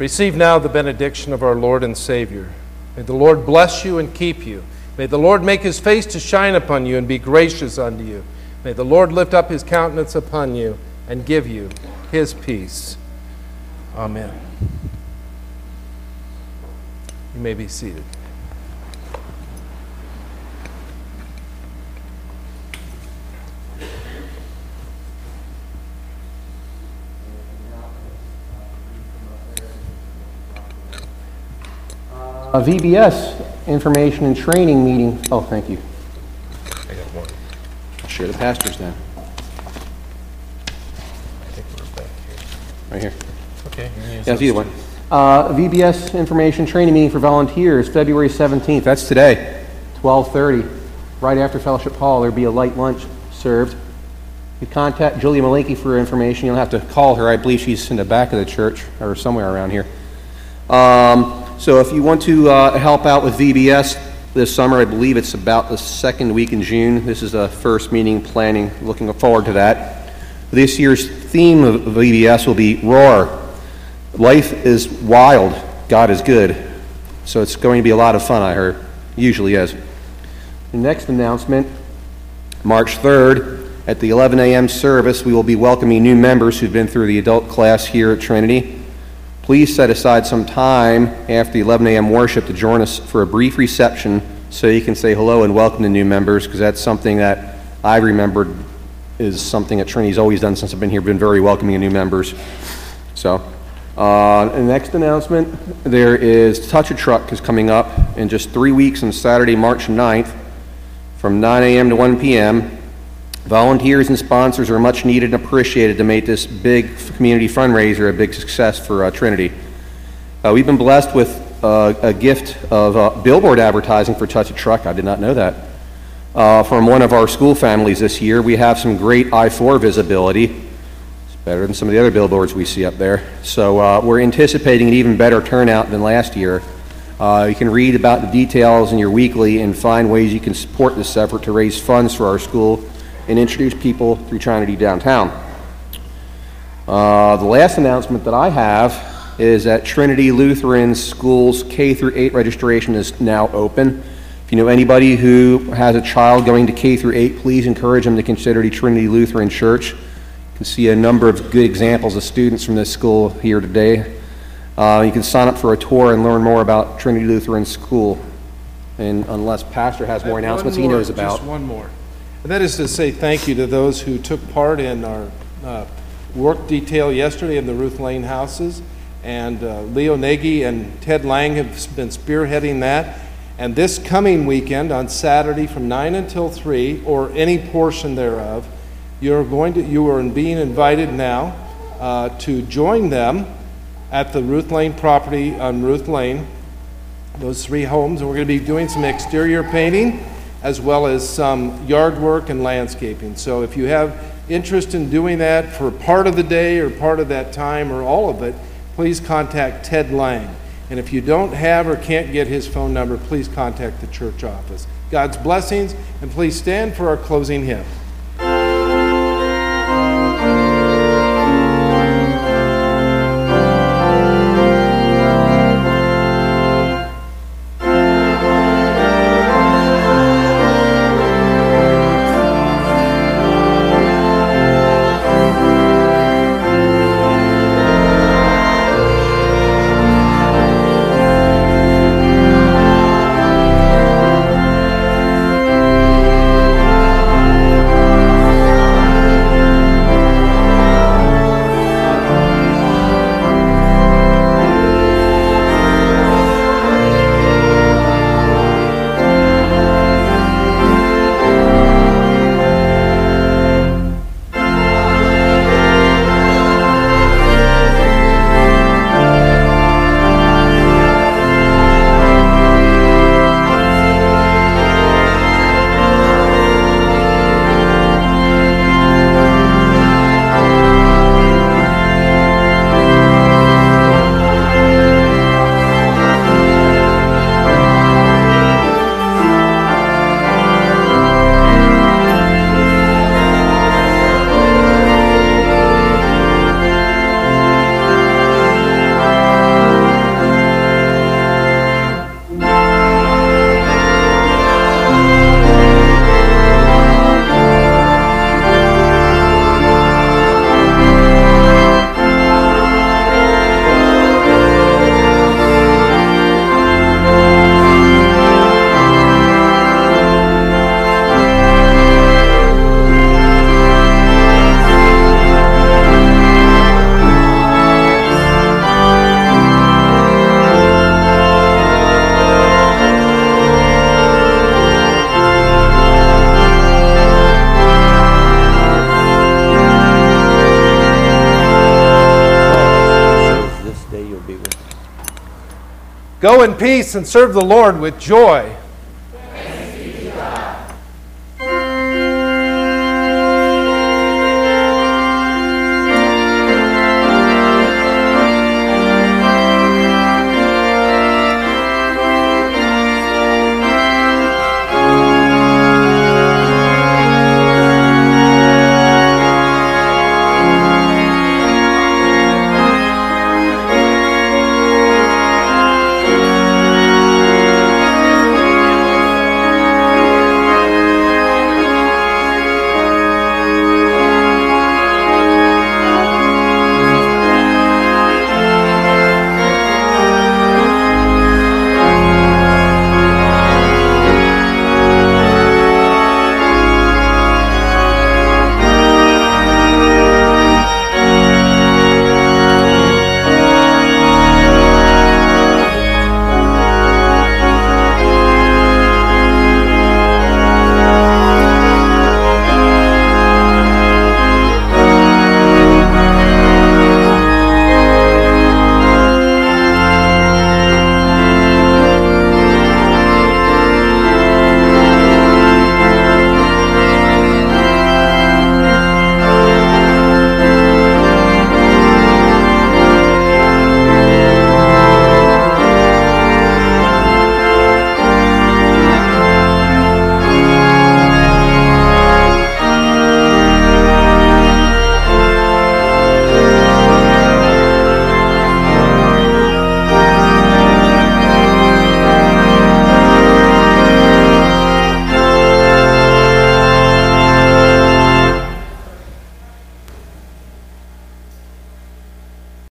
Receive now the benediction of our Lord and Savior. May the Lord bless you and keep you. May the Lord make his face to shine upon you and be gracious unto you. May the Lord lift up his countenance upon you and give you his peace. Amen. You may be seated. VBS information and training meeting. Oh, thank you. I got one. I'll share the pastors now. I think we're back here. Right here. Okay. Yeah, it's either one. VBS information training meeting for volunteers, February 17th. That's today, 12:30. Right after Fellowship Hall, there'll be a light lunch served. You contact Julia Malinky for information. You'll have to call her. I believe she's in the back of the church or somewhere around here. So if you want to help out with VBS this summer, I believe it's about the second week in June. This is the first meeting planning, looking forward to that. This year's theme of VBS will be Roar. Life is wild, God is good. So it's going to be a lot of fun, I heard. Usually is. The next announcement, March 3rd, at the 11 a.m. service, we will be welcoming new members who've been through the adult class here at Trinity. Please set aside some time after the 11 a.m. worship to join us for a brief reception so you can say hello and welcome the new members, because that's something that I remembered is something that Trinity's always done since I've been here, been very welcoming of new members. So, the next announcement, there is Touch a Truck is coming up in just 3 weeks on Saturday, March 9th from 9 a.m. to 1 p.m. Volunteers and sponsors are much needed and appreciated to make this big community fundraiser a big success for Trinity. We've been blessed with a gift of billboard advertising for Touch a Truck. I did not know that. From one of our school families this year. We have some great I-4 visibility. It's better than some of the other billboards we see up there. So we're anticipating an even better turnout than last year. You can read about the details in your weekly and find ways you can support this effort to raise funds for our school and introduce people through Trinity downtown. The last announcement that I have is that Trinity Lutheran Schools K-8 registration is now open. If you know anybody who has a child going to K-8, please encourage them to consider the Trinity Lutheran Church. You can see a number of good examples of students from this school here today. You can sign up for a tour and learn more about Trinity Lutheran School. And unless Pastor has more announcements he knows about. Just one more. And that is to say thank you to those who took part in our work detail yesterday in the Ruth Lane houses. And Leo Nagy and Ted Lang have been spearheading that. And this coming weekend on Saturday from 9 until 3, or any portion thereof, you are being invited now to join them at the Ruth Lane property on Ruth Lane, those 3 homes. And we're going to be doing some exterior painting as well as some yard work and landscaping. So if you have interest in doing that for part of the day or part of that time or all of it, please contact Ted Lang. And if you don't have or can't get his phone number, please contact the church office. God's blessings, and please stand for our closing hymn. Go in peace and serve the Lord with joy.